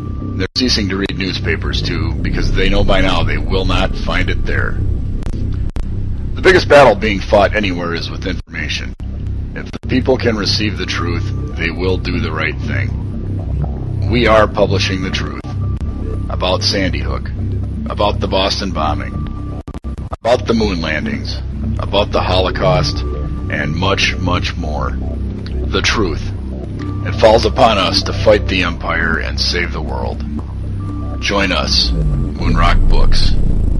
they're ceasing to read newspapers, too, because they know by now they will not find it there. The biggest battle being fought anywhere is with information. If the people can receive the truth, they will do the right thing. We are publishing the truth about Sandy Hook, about the Boston bombing, about the moon landings, about the Holocaust, and much, much more. The truth. It falls upon us to fight the empire and save the world. Join us, Moonrock Books.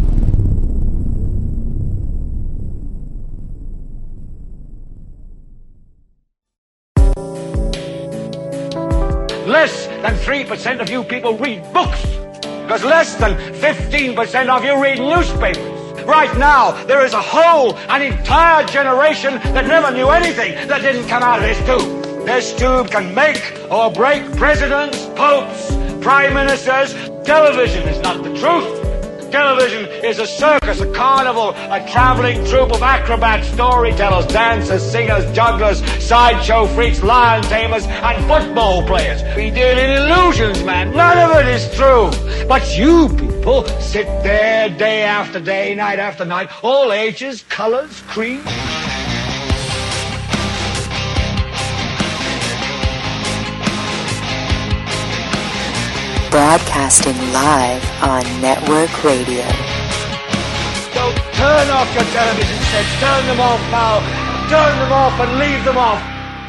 Less than 3% of you people read books, because less than 15% of you read newspapers. Right now, there is an entire generation that never knew anything that didn't come out of this tube. This tube can make or break presidents, popes, prime ministers. Television is not the truth. Television is a circus, a carnival, a traveling troupe of acrobats, storytellers, dancers, singers, jugglers, sideshow freaks, lion tamers, and football players. We deal in illusions, man. None of it is true. But you people sit there day after day, night after night, all ages, colors, creeds. Broadcasting live on network radio. Don't turn off your television sets. Turn them off now. Turn them off and leave them off.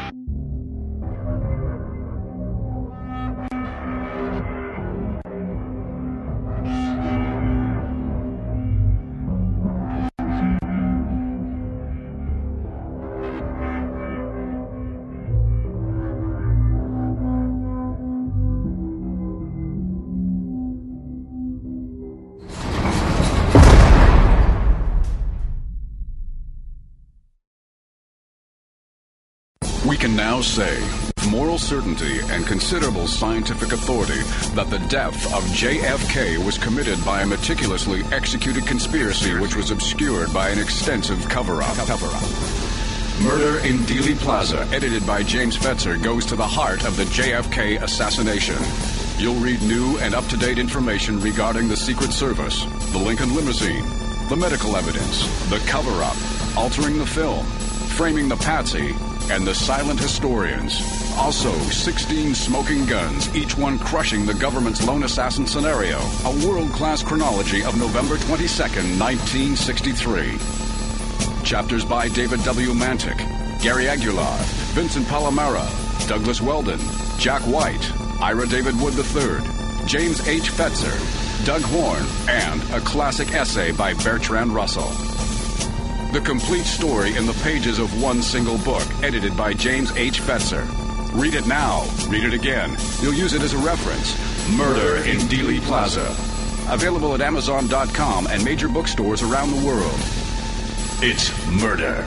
We can now say, with moral certainty and considerable scientific authority, that the death of JFK was committed by a meticulously executed conspiracy which was obscured by an extensive cover-up. Murder in Dealey Plaza, edited by James Fetzer, goes to the heart of the JFK assassination. You'll read new and up-to-date information regarding the Secret Service, the Lincoln limousine, the medical evidence, the cover-up, altering the film, framing the patsy, and the silent historians. Also, 16 smoking guns, each one crushing the government's lone assassin scenario. A world-class chronology of November 22nd, 1963. Chapters by David W. Mantic, Gary Aguilar, Vincent Palomera, Douglas Weldon, Jack White, Ira David Wood III, James H. Fetzer, Doug Horn, and a classic essay by Bertrand Russell. The complete story in the pages of one single book, edited by James H. Fetzer. Read it now. Read it again. You'll use it as a reference. Murder in Dealey Plaza. Available at Amazon.com and major bookstores around the world. It's murder.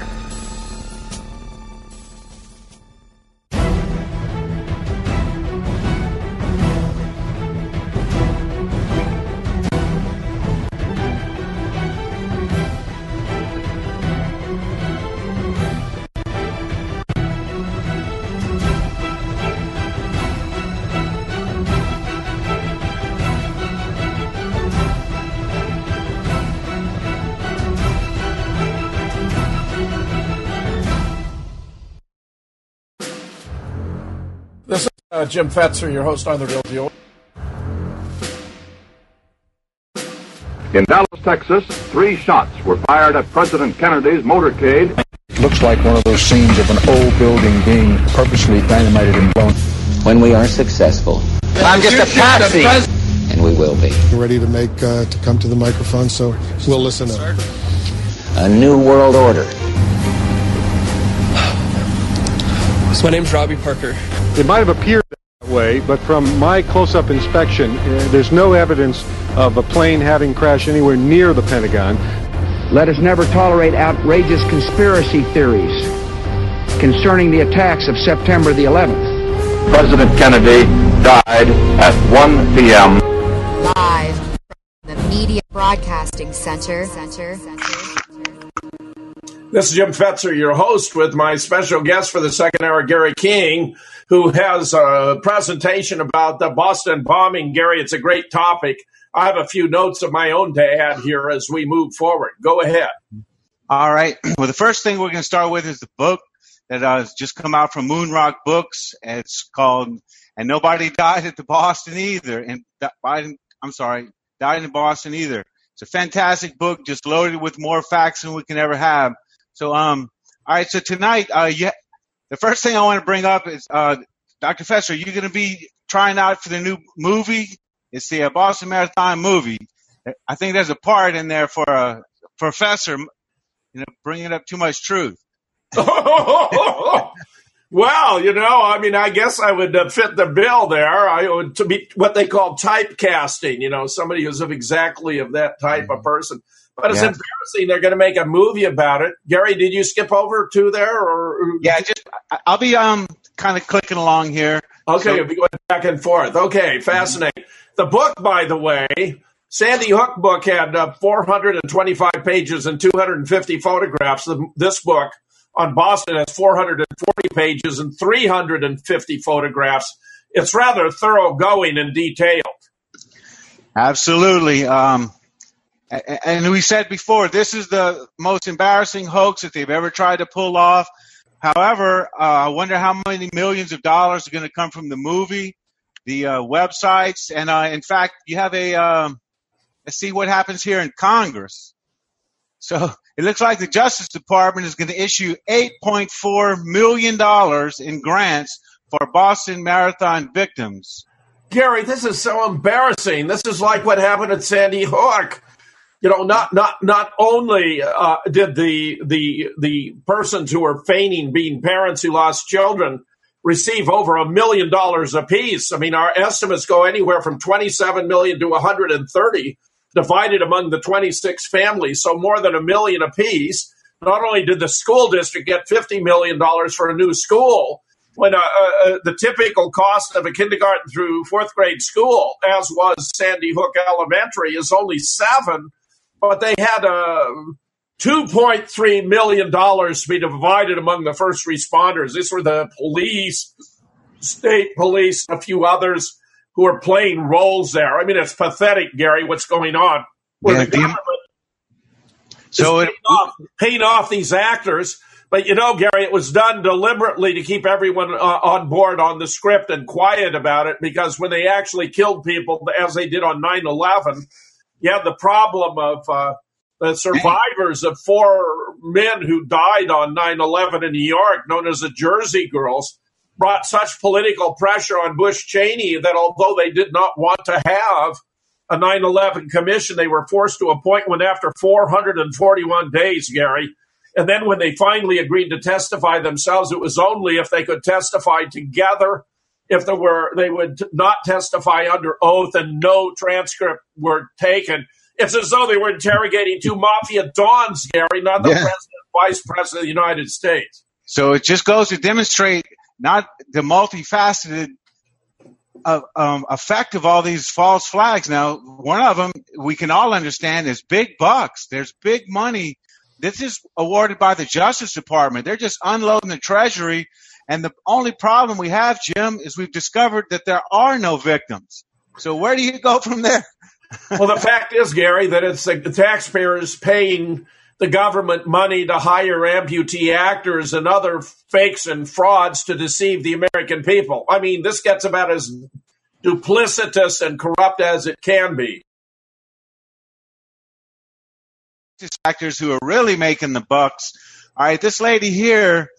Jim Fetzer, your host on The Real Deal. In Dallas, Texas, 3 shots were fired at President Kennedy's motorcade. It looks like one of those scenes of an old building being purposely dynamited and blown. When we are successful, I'm just a patsy, and we will be. We're ready to come to the microphone, so we'll listen up. A new world order. So my name's Robbie Parker. It might have appeared that way, but from my close-up inspection, there's no evidence of a plane having crashed anywhere near the Pentagon. Let us never tolerate outrageous conspiracy theories concerning the attacks of September the 11th. President Kennedy died at 1 p.m. Live from the Media Broadcasting Center. This is Jim Fetzer, your host, with my special guest for the second hour, Gary King, who has a presentation about the Boston bombing. Gary, it's a great topic. I have a few notes of my own to add here as we move forward. Go ahead. All right. Well, the first thing we're going to start with is the book that has just come out from Moonrock Books. It's called "And Nobody Died at the Boston Either." And died in Boston either. It's a fantastic book, just loaded with more facts than we can ever have. So, all right. So tonight, the first thing I want to bring up is, Dr. Fetzer, you're going to be trying out for the new movie. It's the Boston Marathon movie. I think there's a part in there for a professor, bringing up too much truth. Well, I guess I would fit the bill there. I would to be what they call typecasting, somebody who's of that type of person. But it's embarrassing. They're going to make a movie about it. Gary, did you skip over to there? Or yeah, I'll be kind of clicking along here. Okay, you'll be going back and forth. Okay, fascinating. The book, by the way, Sandy Hook book had 425 pages and 250 photographs. This book on Boston has 440 pages and 350 photographs. It's rather thoroughgoing and detailed. Absolutely. And we said before, this is the most embarrassing hoax that they've ever tried to pull off. However, I wonder how many millions of dollars are going to come from the movie, the websites, and in fact, you have let's see what happens here in Congress. So it looks like the Justice Department is going to issue $8.4 million in grants for Boston Marathon victims. Gary, this is so embarrassing. This is like what happened at Sandy Hook. Not only did the persons who were feigning being parents who lost children receive over $1 million apiece. I mean, our estimates go anywhere from 27 million to 130, divided among the 26 families, so more than $1 million apiece. Not only did the school district get $50 million for a new school, when the typical cost of a kindergarten through fourth grade school, as was Sandy Hook Elementary, is only $7. But they had $2.3 million to be divided among the first responders. These were the police, state police, and a few others who are playing roles there. I mean, it's pathetic, Gary, what's going on. Where the government is paying off these actors. But, Gary, it was done deliberately to keep everyone on board on the script and quiet about it, because when they actually killed people, as they did on 9/11, you have the problem of the survivors of 4 men who died on 9/11 in New York, known as the Jersey Girls, brought such political pressure on Bush Cheney that although they did not want to have a 9/11 commission, they were forced to appoint one after 441 days, Gary. And then when they finally agreed to testify themselves, it was only if they could testify together. If they would not testify under oath, and no transcript were taken. It's as though they were interrogating 2 mafia dons, Gary, not the president, vice president of the United States. So it just goes to demonstrate not the multifaceted effect of all these false flags. Now, one of them we can all understand is big bucks. There's big money. This is awarded by the Justice Department. They're just unloading the Treasury. And the only problem we have, Jim, is we've discovered that there are no victims. So where do you go from there? Well, the fact is, Gary, that it's the taxpayers paying the government money to hire amputee actors and other fakes and frauds to deceive the American people. I mean, this gets about as duplicitous and corrupt as it can be. Actors who are really making the bucks. All right, this lady here,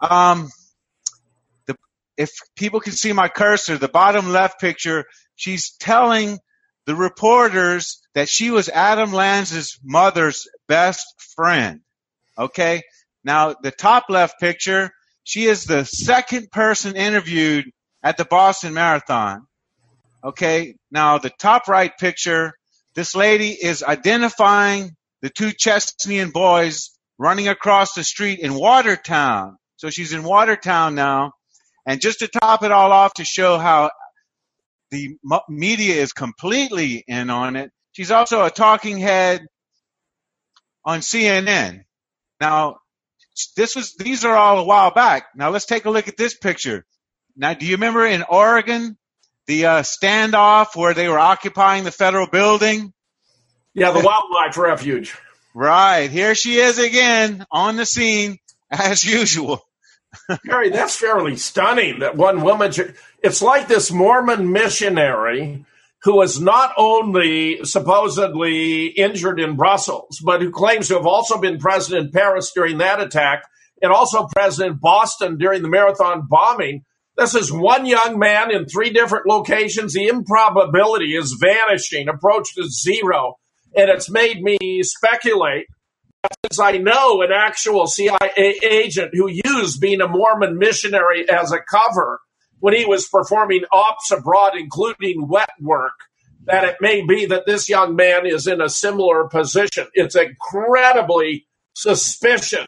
if people can see my cursor, the bottom left picture, she's telling the reporters that she was Adam Lanza's mother's best friend. Okay? Now, the top left picture, she is the second person interviewed at the Boston Marathon. Okay? Now, the top right picture, this lady is identifying the 2 Chesnian boys running across the street in Watertown. So she's in Watertown now. And just to top it all off, to show how the media is completely in on it, she's also a talking head on CNN. Now, these are all a while back. Now let's take a look at this picture. Now, do you remember in Oregon, the standoff where they were occupying the federal building? Yeah, the wildlife refuge. Right. Here she is again on the scene as usual. Gary, that's fairly stunning that one woman, it's like this Mormon missionary who was not only supposedly injured in Brussels, but who claims to have also been present in Paris during that attack and also present in Boston during the Marathon bombing. This is one young man in 3 different locations. The improbability is vanishing, approach to zero. And it's made me speculate, since I know an actual CIA agent who used being a Mormon missionary as a cover when he was performing ops abroad, including wet work, that it may be that this young man is in a similar position. It's incredibly suspicious.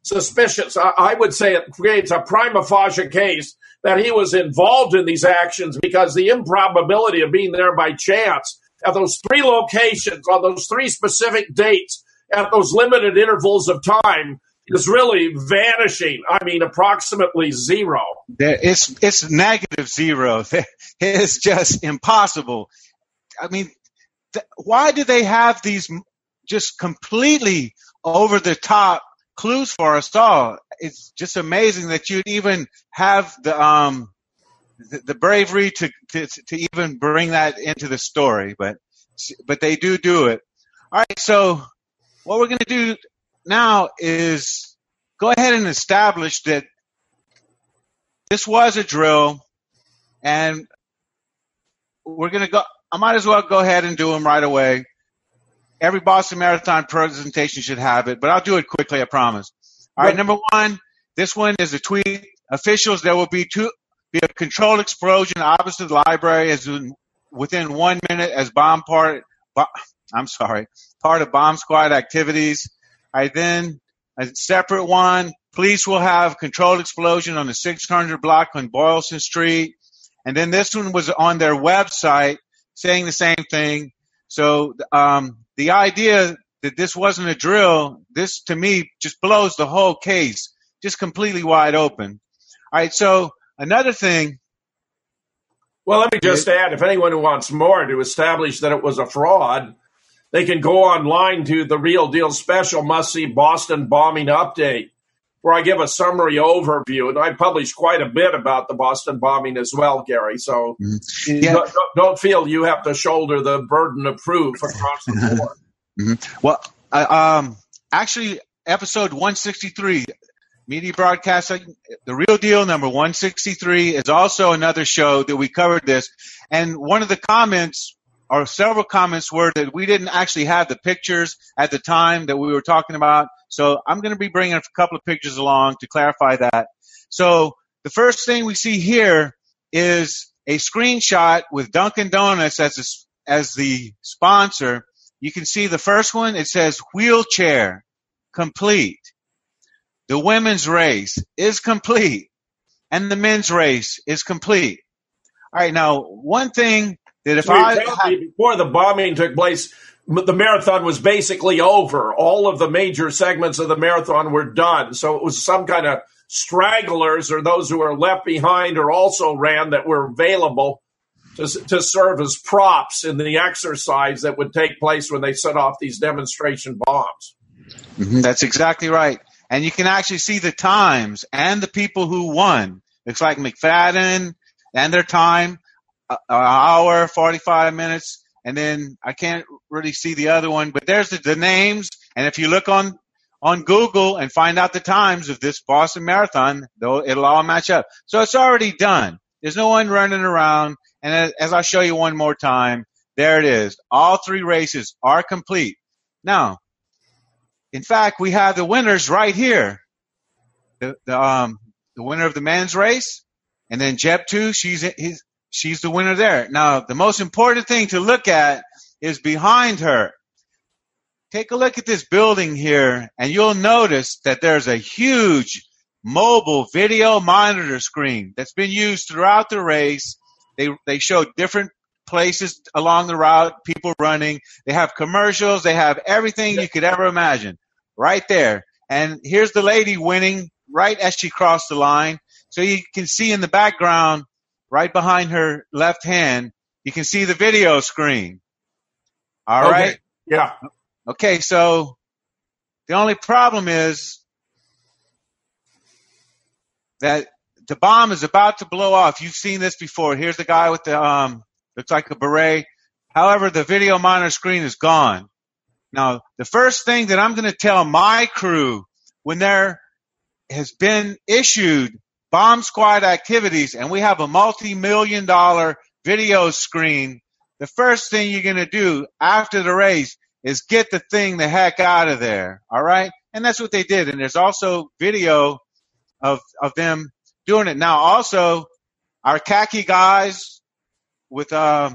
I would say it creates a prima facie case that he was involved in these actions, because the improbability of being there by chance at those 3 locations on those 3 specific dates at those limited intervals of time is really vanishing. I mean, approximately zero. It's negative zero. It's just impossible. I mean, why do they have these just completely over the top clues for us all? It's just amazing that you'd even have the bravery to even bring that into the story, but they do it. All right, so what we're going to do now is go ahead and establish that this was a drill, and we're going to go. I might as well go ahead and do them right away. Every Boston Marathon presentation should have it, but I'll do it quickly, I promise. All right, number 1, this one is a tweet. Officials, there will be a controlled explosion opposite the library within 1 minute as part of bomb squad activities. All right, then a separate one. Police will have controlled explosion on the 600 block on Boylston Street. And then this one was on their website saying the same thing. So the idea that this wasn't a drill, this to me just blows the whole case just completely wide open. All right, so another thing. Well, let me just add, if anyone who wants more to establish that it was a fraud, they can go online to the Real Deal Special Must-See Boston Bombing Update, where I give a summary overview. And I published quite a bit about the Boston bombing as well, Gary. So don't feel you have to shoulder the burden of proof across the board. Well, actually, episode 163, Media Broadcasting, The Real Deal, number 163, is also another show that we covered this. And one of the comments, or several comments, were that we didn't actually have the pictures at the time that we were talking about. So I'm going to be bringing a couple of pictures along to clarify that. So the first thing we see here is a screenshot with Dunkin' Donuts as the sponsor. You can see the first one. It says wheelchair complete. The women's race is complete, and the men's race is complete. All right, now one thing that before the bombing took place, the marathon was basically over. All of the major segments of the marathon were done. So it was some kind of stragglers or those who were left behind or also ran that were available to serve as props in the exercise that would take place when they set off these demonstration bombs. That's exactly right. And you can actually see the times and the people who won. Looks like McFadden and their time, an hour, 45 minutes. And then I can't really see the other one, but there's the names. And if you look on Google and find out the times of this Boston Marathon, it'll all match up. So it's already done. There's no one running around. And as I'll show you one more time, there it is. All 3 races are complete. Now, in fact, we have the winners right here. The winner of the men's race, and then Jeb 2, she's the winner there. Now, the most important thing to look at is behind her. Take a look at this building here, and you'll notice that there's a huge mobile video monitor screen that's been used throughout the race. They show different places along the route, people running. They have commercials. They have everything you could ever imagine right there. And here's the lady winning right as she crossed the line. So you can see in the background, right behind her left hand, you can see the video screen. All right? Yeah. Okay, so the only problem is that the bomb is about to blow off. You've seen this before. Here's the guy with the looks like a beret. However, the video monitor screen is gone. Now, the first thing that I'm going to tell my crew when there has been issued bomb squad activities and we have a multi-million-dollar video screen, the first thing you're going to do after the race is get the thing the heck out of there, all right? And that's what they did. And there's also video of them doing it. Now, also, our khaki guys with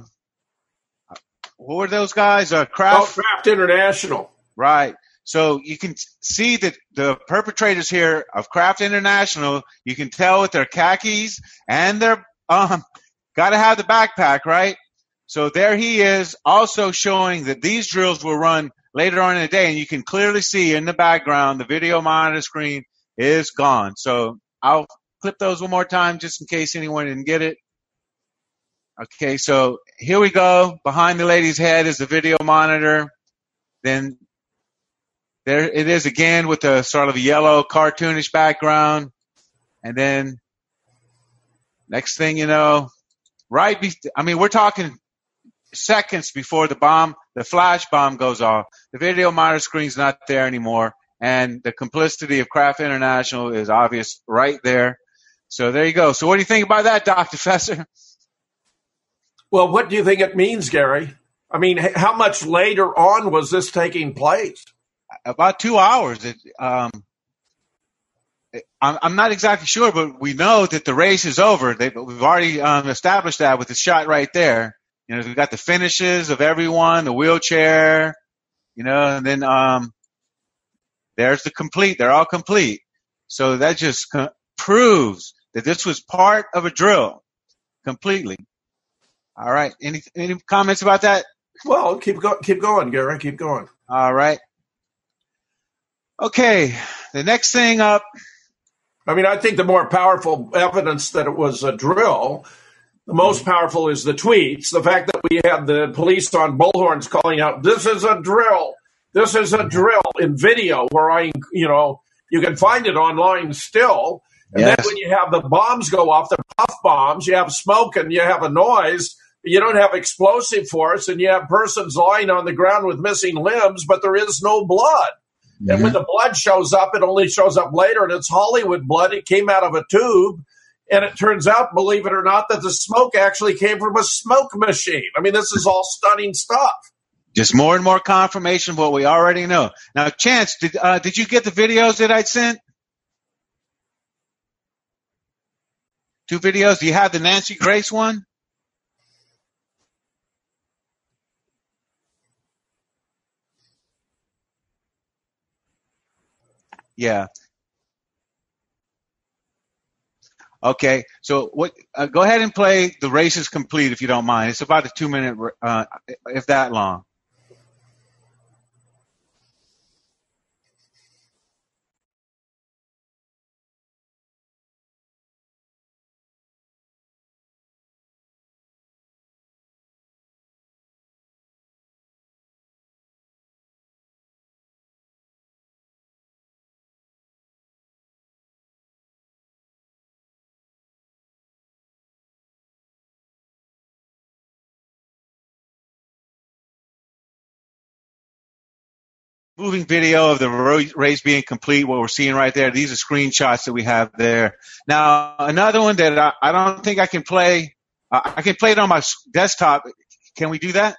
what were those guys? Kraft International. Right. So you can see that the perpetrators here of Kraft International, you can tell with their khakis and their got to have the backpack, right? So there he is, also showing that these drills will run later on in the day, and you can clearly see in the background the video monitor screen is gone. So I'll clip those one more time just in case anyone didn't get it. Okay, so here we go. Behind the lady's head is the video monitor. Then there it is again with a sort of a yellow cartoonish background. And then next thing you know, we're talking seconds before the flash bomb goes off. The video monitor screen's not there anymore. And the complicity of Kraft International is obvious right there. So there you go. So what do you think about that, Dr. Fesser? Well, what do you think it means, Gary? I mean, how much later on was this taking place? About 2 hours. I'm not exactly sure, but we know that the race is over. We've already established that with the shot right there. You know, we've got the finishes of everyone, the wheelchair, you know, and then there's the complete. They're all complete. So that just proves that this was part of a drill completely. All right. Any comments about that? Well, keep going, Gary. Keep going. All right. Okay. The next thing up. I mean, I think the more powerful evidence that it was a drill, the most powerful is the tweets. The fact that we had the police on bullhorns calling out, "This is a drill. This is a drill," in video, where you can find it online still. And then when you have the bombs go off, the puff bombs, you have smoke and you have a noise. You don't have explosive force, and you have persons lying on the ground with missing limbs, but there is no blood. Mm-hmm. And when the blood shows up, it only shows up later, and it's Hollywood blood. It came out of a tube, and it turns out, believe it or not, that the smoke actually came from a smoke machine. I mean, this is all stunning stuff. Just more and more confirmation of what we already know. Now, Chance, did you get the videos that I sent? 2 videos. Do you have the Nancy Grace one? Yeah. Okay. So go ahead and play The Race is Complete if you don't mind. It's about a 2-minute, if that long. Moving video of the race being complete, what we're seeing right there. These are screenshots that we have there. Now, another one that I don't think I can play. I can play it on my desktop. Can we do that?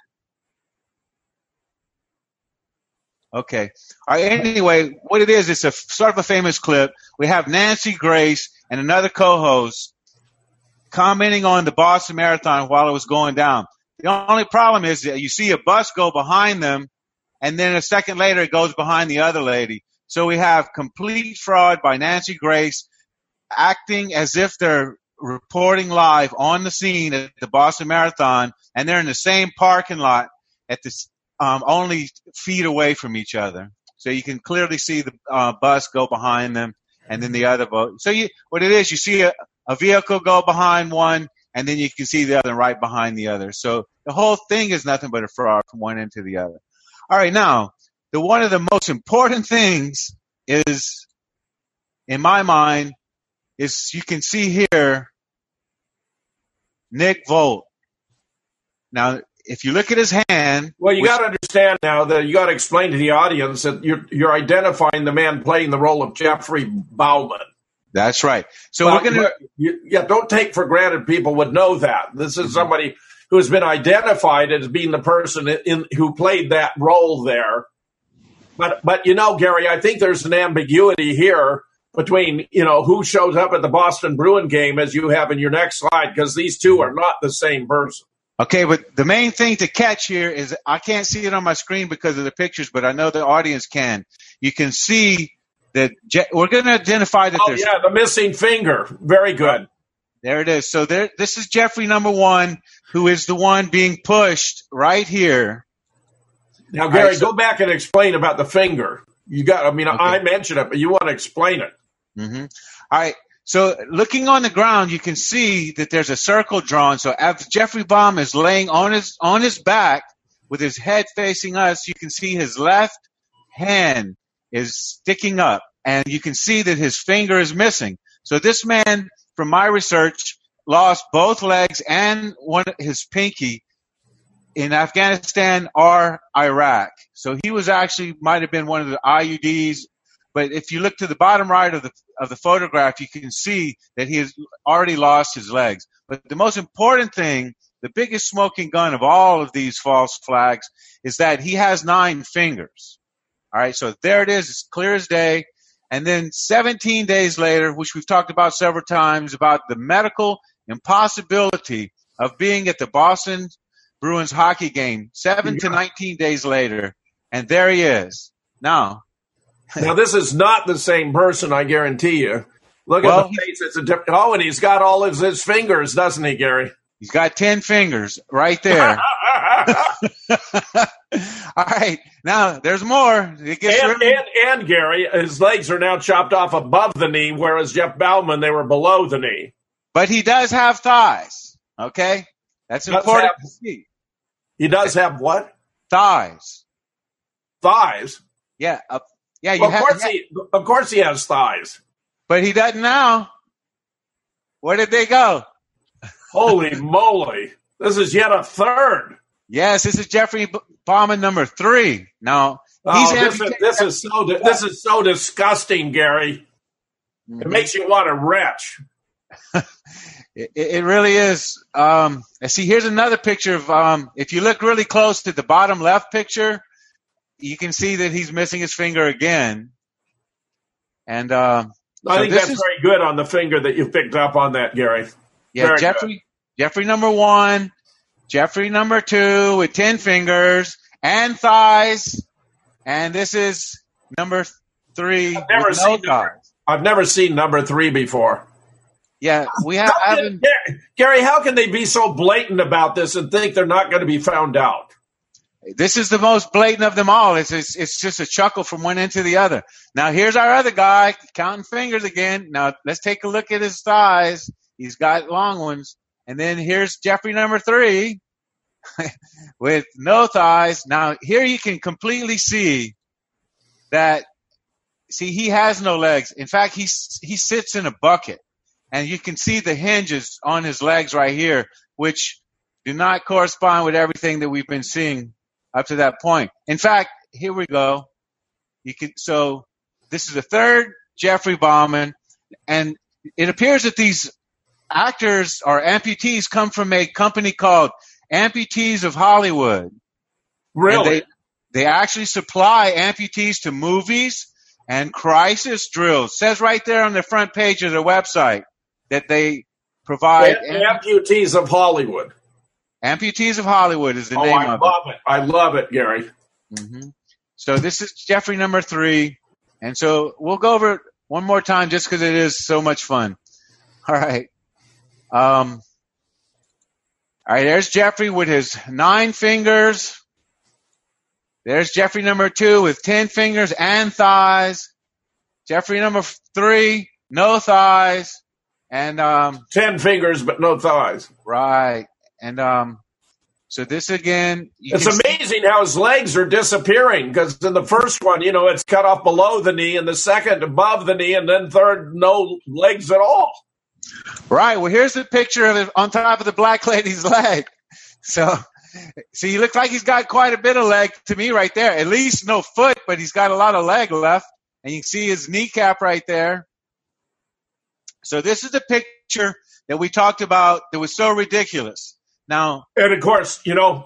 Okay. All right, anyway, what it is, it's a sort of a famous clip. We have Nancy Grace and another co-host commenting on the Boston Marathon while it was going down. The only problem is that you see a bus go behind them, and then a second later, it goes behind the other lady. So we have complete fraud by Nancy Grace acting as if they're reporting live on the scene at the Boston Marathon, and they're in the same parking lot at this only feet away from each other. So you can clearly see the bus go behind them, and then the other boat. So what it is, you see a vehicle go behind one, and then you can see the other right behind the other. So the whole thing is nothing but a fraud from one end to the other. All right, now, one of the most important things is, in my mind, is you can see here Nick Volt. Now, if you look at his hand... Well, you got to understand now that you got to explain to the audience that you're identifying the man playing the role of Jeffrey Bauman. That's right. So we're going to... don't take for granted people would know that. This is somebody who has been identified as being the person who played that role there. But Gary, I think there's an ambiguity here between, who shows up at the Boston Bruin game as you have in your next slide, because these two are not the same person. Okay, but the main thing to catch here is I can't see it on my screen because of the pictures, but I know the audience can. You can see that we're going to identify that there's... the missing finger. Very good. There it is. So this is Jeffrey number 1, who is the one being pushed right here. Now, Gary, go back and explain about the finger. I mentioned it, but you want to explain it. Mm-hmm. All right. So looking on the ground, you can see that there's a circle drawn. So as Jeffrey Bauman is laying on his back with his head facing us, you can see his left hand is sticking up, and you can see that his finger is missing. So this man, from my research, lost both legs and his pinky in Afghanistan or Iraq. So he was might have been one of the IUDs. But if you look to the bottom right of the photograph, you can see that he has already lost his legs. But the most important thing, the biggest smoking gun of all of these false flags, is that he has 9 fingers. All right, so there it is. It's clear as day. And then 17 days later, which we've talked about several times, about the medical impossibility of being at the Boston Bruins hockey game 7 to 19 days later, and there he is. Now, this is not the same person, I guarantee you. Look at the face. It's a different. Oh, and he's got all of his fingers, doesn't he, Gary? He's got 10 fingers right there. All right. Now, there's more. And Gary, his legs are now chopped off above the knee, whereas Jeff Bauman, they were below the knee. But he does have thighs, okay? That's important to see. He does have what? Thighs. Thighs? Yeah. Of course he has thighs. But he doesn't now. Where did they go? Holy moly. This is yet a third. Yes, this is Jeffrey Bauman number 3. Now, this is so disgusting, Gary. Mm-hmm. It makes you want to retch. It really is. See, here's another picture of, if you look really close to the bottom left picture, you can see that he's missing his finger again. And I think that's very good on the finger that you picked up on that, Gary. Yeah, Jeffrey number 1, Jeffrey number 2 with 10 fingers and thighs, and this is number 3 with no thighs. I've never seen number 3 before. Yeah, we haven't. Gary, how can they be so blatant about this and think they're not going to be found out? This is the most blatant of them all. It's just a chuckle from one end to the other. Now, here's our other guy counting fingers again. Now, let's take a look at his thighs. He's got long ones. And then here's Jeffrey number 3 with no thighs. Now, here you can completely see that, he has no legs. In fact, he sits in a bucket. And you can see the hinges on his legs right here, which do not correspond with everything that we've been seeing up to that point. In fact, here we go. So this is the third Jeffrey Bauman, and it appears that these actors or amputees come from a company called Amputees of Hollywood. Really? They actually supply amputees to movies and crisis drills. It says right there on the front page of their website that they provide. Amputees of Hollywood. Amputees of Hollywood is the name of it. I love it, Gary. Mm-hmm. So this is Jeffrey number 3. And so we'll go over it one more time just because it is so much fun. All right. All right, there's Jeffrey with his 9 fingers. There's Jeffrey number 2 with 10 fingers and thighs. Jeffrey number 3, no thighs. And 10 fingers but no thighs. Right. And so this again. It's amazing how his legs are disappearing, because in the first one, it's cut off below the knee, and the second above the knee, and then third, no legs at all. Right. Well, here's the picture of it on top of the black lady's leg. So he looks like he's got quite a bit of leg to me right there. At least no foot, but he's got a lot of leg left. And you can see his kneecap right there. So this is the picture that we talked about that was so ridiculous. Now, and of course,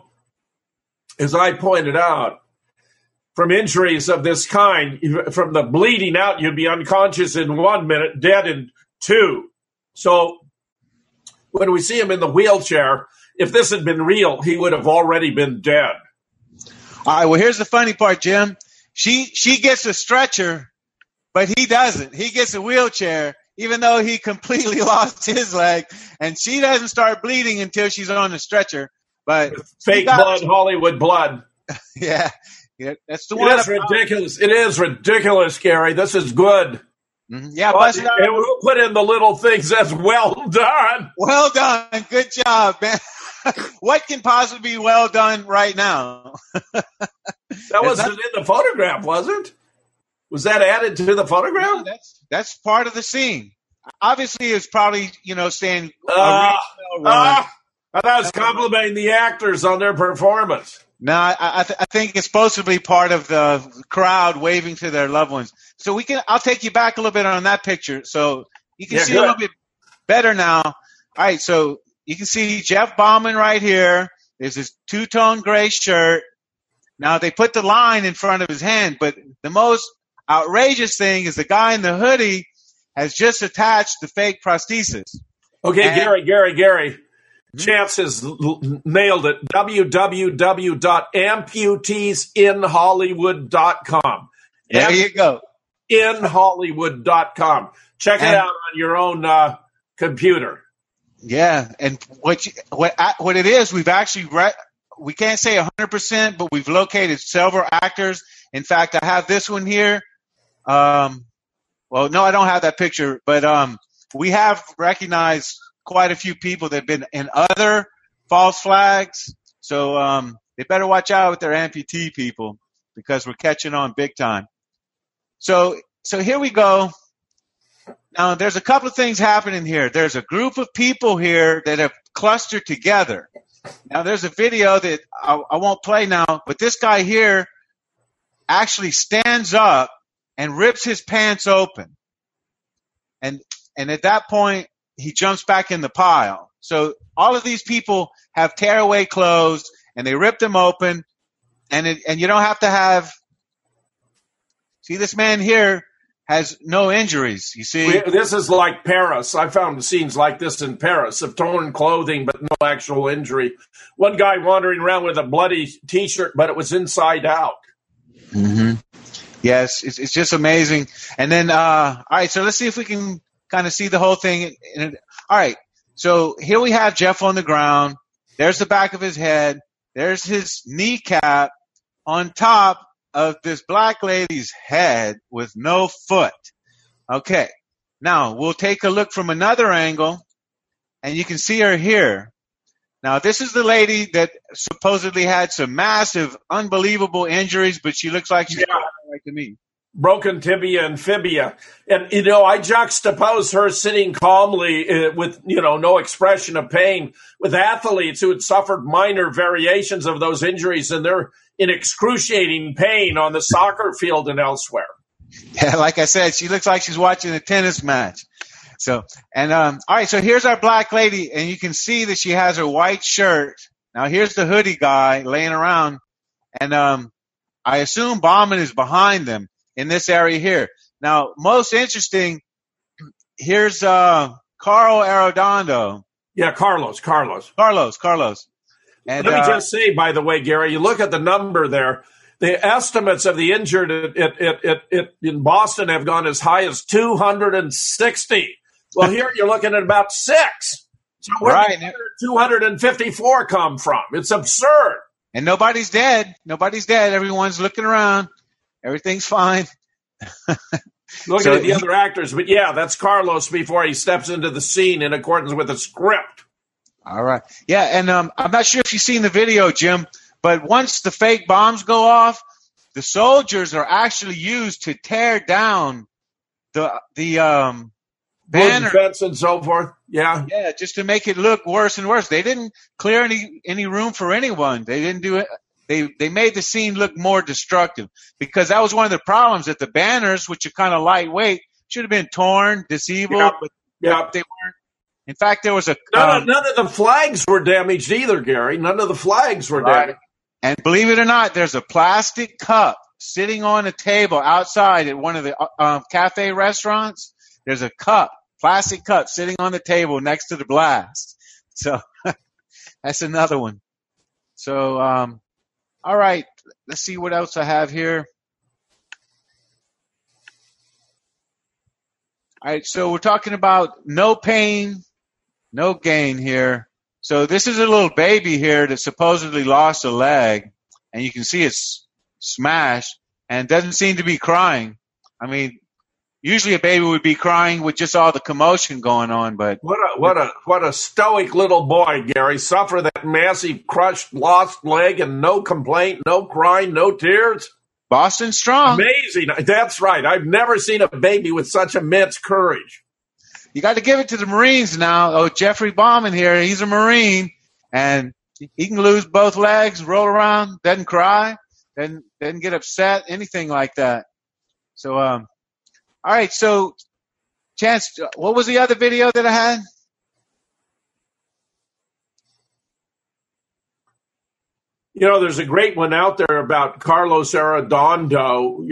as I pointed out, from injuries of this kind, from the bleeding out, you'd be unconscious in 1 minute, dead in 2. So when we see him in the wheelchair, if this had been real, he would have already been dead. All right, well, here's the funny part, Jim. She gets a stretcher, but he doesn't. He gets a wheelchair, even though he completely lost his leg, and she doesn't start bleeding until she's on the stretcher. But fake blood, Hollywood blood. Yeah, that's the one. It is ridiculous. It is ridiculous, Gary. This is good. Mm-hmm. Yeah, but we'll put in the little things. That's well done. Well done. Good job, man. What can possibly be well done right now? That wasn't in the photograph, was it? Was that added to the photograph? No, that's part of the scene. Obviously, it's probably, saying. I was complimenting the actors on their performance. No, I think it's supposed to be part of the crowd waving to their loved ones. So I'll take you back a little bit on that picture, so you can see a little bit better now. All right, so you can see Jeff Bauman right here. There's his two-tone gray shirt. Now they put the line in front of his hand, but the most outrageous thing is the guy in the hoodie has just attached the fake prosthesis. Okay, Gary. Chance has nailed it. www.amputiesinhollywood.com. There you go. InHollywood.com. Check it out on your own computer. Yeah, and what it is, we've actually we can't say 100%, but we've located several actors. In fact, I have this one here. Well, no, I don't have that picture, but we have recognized quite a few people that have been in other false flags. So they better watch out with their amputee people, because we're catching on big time. So here we go. Now, there's a couple of things happening here. There's a group of people here that have clustered together. Now, there's a video that I won't play now, but this guy here actually stands up and rips his pants open. And at that point, he jumps back in the pile. So all of these people have tearaway clothes, and they rip them open, and you don't have to have. See, this man here has no injuries. You see, this is like Paris. I found scenes like this in Paris of torn clothing but no actual injury. One guy wandering around with a bloody T-shirt, but it was inside out. Mm-hmm. Yes, it's just amazing. And then, all right, so let's see if we can kind of see the whole thing. All right, so here we have Jeff on the ground. There's the back of his head. There's his kneecap on top of this black lady's head with no foot. Okay, now we'll take a look from another angle, and you can see her here. Now, this is the lady that supposedly had some massive, unbelievable injuries, but she looks like she's right to me. Broken tibia and fibia. And, I juxtapose her sitting calmly with, no expression of pain with athletes who had suffered minor variations of those injuries, and they're in excruciating pain on the soccer field and elsewhere. Yeah, like I said, she looks like she's watching a tennis match. So, and all right, so here's our black lady, and you can see that she has her white shirt. Now, here's the hoodie guy laying around, and I assume Bauman is behind them in this area here. Now, most interesting, here's Carl Arredondo. Yeah, Carlos. And, let me just say, by the way, Gary, you look at the number there. The estimates of the injured in Boston have gone as high as 260. Well, here you're looking at about 6. So where did 254 come from? It's absurd. And nobody's dead. Nobody's dead. Everyone's looking around. Everything's fine. Looking at the other actors, but yeah, that's Carlos before he steps into the scene in accordance with the script. All right. Yeah, and I'm not sure if you've seen the video, Jim, but once the fake bombs go off, the soldiers are actually used to tear down the banner fence and so forth. Yeah. Yeah, just to make it look worse and worse. They didn't clear any room for anyone. They didn't do it. They made the scene look more destructive because that was one of the problems, that the banners, which are kind of lightweight, should have been torn, disabled, but they weren't. In fact, there was none of the flags were damaged either, Gary. None of the flags were damaged. And believe it or not, there's a plastic cup sitting on a table outside at one of the cafe restaurants. There's a cup, plastic cup, sitting on the table next to the blast. So that's another one. So, all right, let's see what else I have here. All right, so we're talking about no pain, no gain here. So this is a little baby here that supposedly lost a leg, and you can see it's smashed and doesn't seem to be crying. I mean, usually a baby would be crying with just all the commotion going on, but what a stoic little boy, Gary. Suffer that massive crushed, lost leg and no complaint, no crying, no tears. Boston strong. Amazing. That's right. I've never seen a baby with such immense courage. You got to give it to the Marines now. Oh, Jeffrey Bauman here, he's a Marine, and he can lose both legs, roll around, doesn't cry, doesn't get upset, anything like that. So, all right, so, Chance, what was the other video that I had? You know, there's a great one out there about Carlos Arredondo,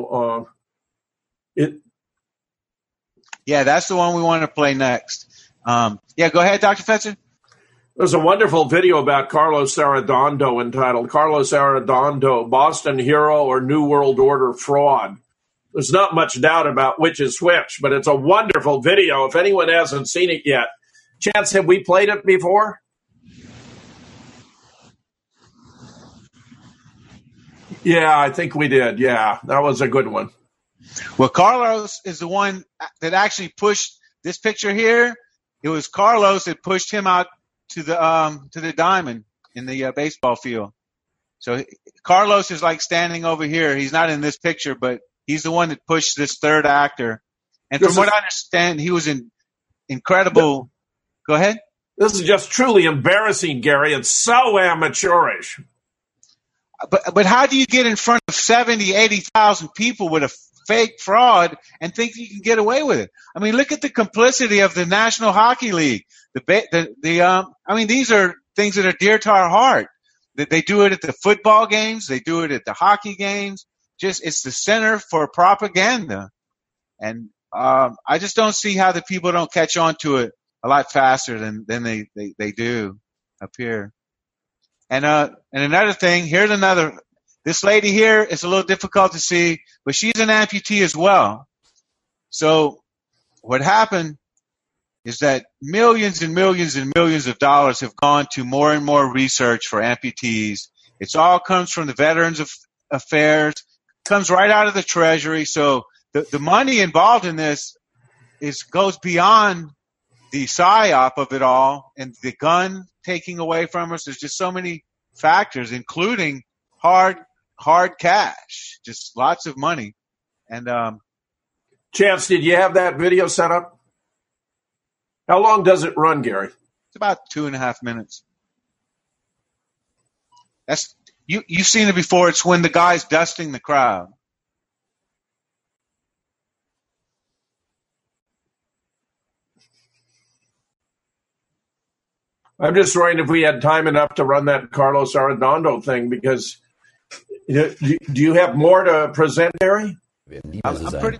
Yeah, that's the one we want to play next. Yeah, go ahead, Dr. Fetzer. There's a wonderful video about Carlos Arredondo entitled Carlos Arredondo, Boston Hero or New World Order Fraud. There's not much doubt about which is which, but it's a wonderful video. If anyone hasn't seen it yet, Chance, have we played it before? Yeah, I think we did. Yeah, that was a good one. Well, Carlos is the one that actually pushed this picture here. It was Carlos that pushed him out to the diamond in the baseball field. So Carlos is like standing over here. He's not in this picture, but he's the one that pushed this third actor. And from what I understand, he was incredible. Go ahead. This is just truly embarrassing, Gary. It's so amateurish. But how do you get in front of 70, 80,000 people with a fake fraud and think you can get away with it? I mean, look at the complicity of the National Hockey League. I mean, these are things that are dear to our heart. That they do it at the football games, they do it at the hockey games. It's the center for propaganda, and I just don't see how the people don't catch on to it a lot faster than they do up here. And another thing, here's another. This lady here is a little difficult to see, but she's an amputee as well. So what happened is that millions and millions and millions of dollars have gone to more and more research for amputees. It all comes from the Veterans Affairs, comes right out of the Treasury. So the money involved in this goes beyond the psyop of it all and the gun taking away from us. There's just so many factors, including hard cash, just lots of money. And Chance, did you have that video set up? How long does it run, Gary? It's about 2.5 minutes. That's you've seen it before. It's when the guy's dusting the crowd. I'm just wondering if we had time enough to run that Carlos Arredondo thing, because do you have more to present, Gary? I'm pretty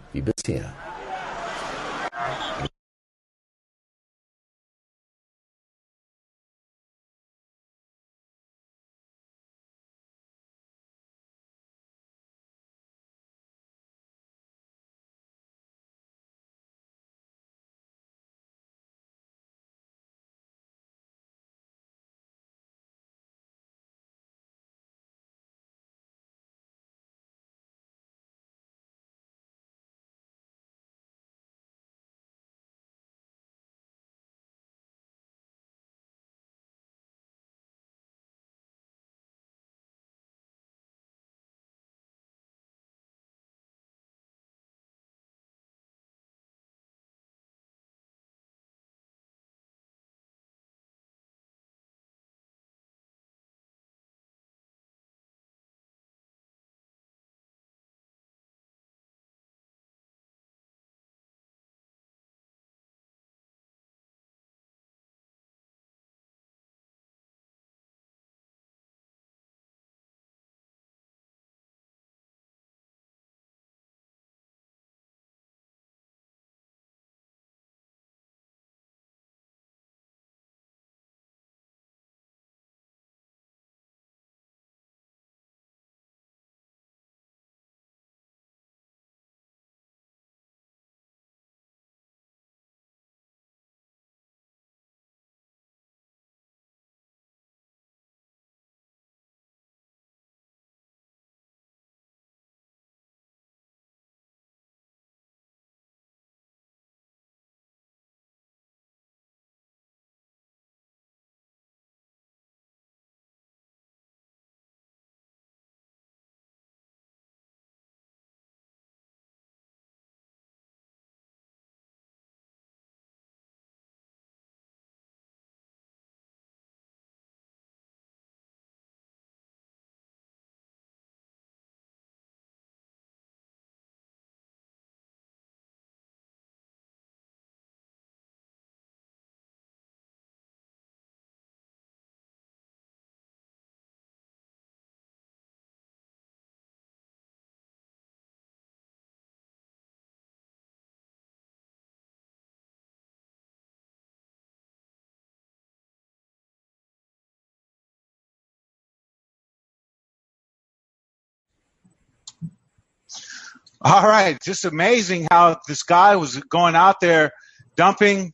All right. Just amazing how this guy was going out there dumping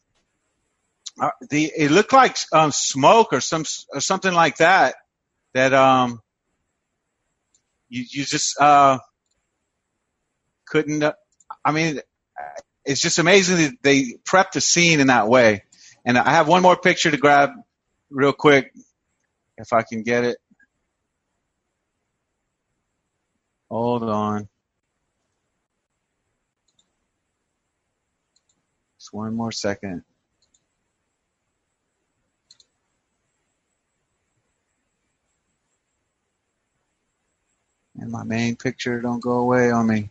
it looked like smoke or something like that you just couldn't. I mean, it's just amazing that they prepped the scene in that way. And I have one more picture to grab real quick, if I can get it. Hold on. Just one more second. And my main picture don't go away on me.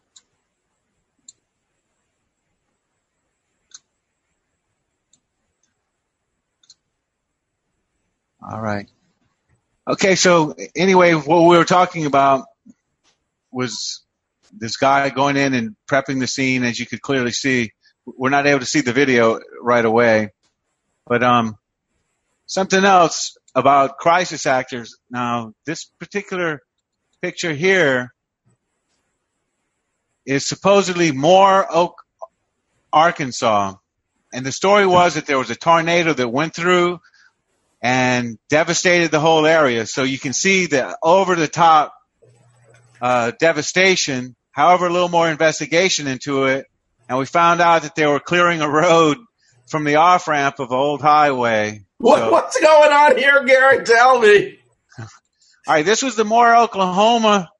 All right. Okay, so anyway, what we were talking about was this guy going in and prepping the scene. As you could clearly see, we're not able to see the video right away. But something else about crisis actors. Now, this particular picture here is supposedly Moore Oak, Arkansas. And the story was that there was a tornado that went through and devastated the whole area. So you can see the over-the-top devastation. However, a little more investigation into it, and we found out that they were clearing a road from the off-ramp of Old Highway. What's going on here, Gary? Tell me. All right, this was the Moore, Oklahoma.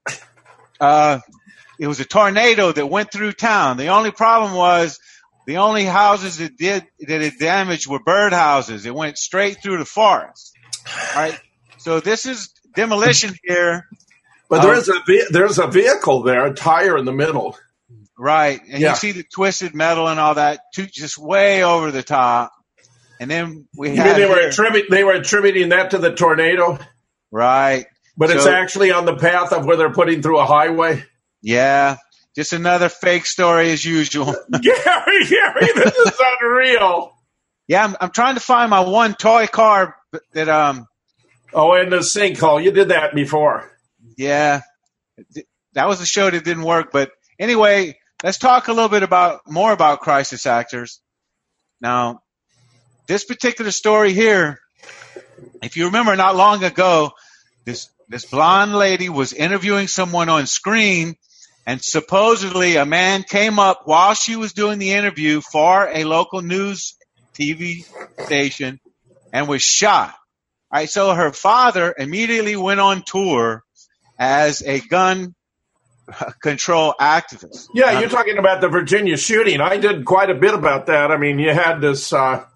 It was a tornado that went through town. The only problem was the only houses that it damaged were bird houses. It went straight through the forest. All right, so this is demolition here. But there's a vehicle there, a tire in the middle. Right, and you see the twisted metal and all that, just way over the top. And then we had they were attributing that to the tornado? Right. But it's actually on the path of where they're putting through a highway? Yeah. Just another fake story as usual. Gary, this is unreal. Yeah, I'm trying to find my one toy car that Oh, in the sinkhole. You did that before. Yeah. That was a show that didn't work. But anyway, let's talk a little bit more about crisis actors. Now, this particular story here, if you remember not long ago, this blonde lady was interviewing someone on screen, and supposedly a man came up while she was doing the interview for a local news TV station and was shot. All right, so her father immediately went on tour as a gun control activist. Yeah, you're talking about the Virginia shooting. I did quite a bit about that. I mean, you had this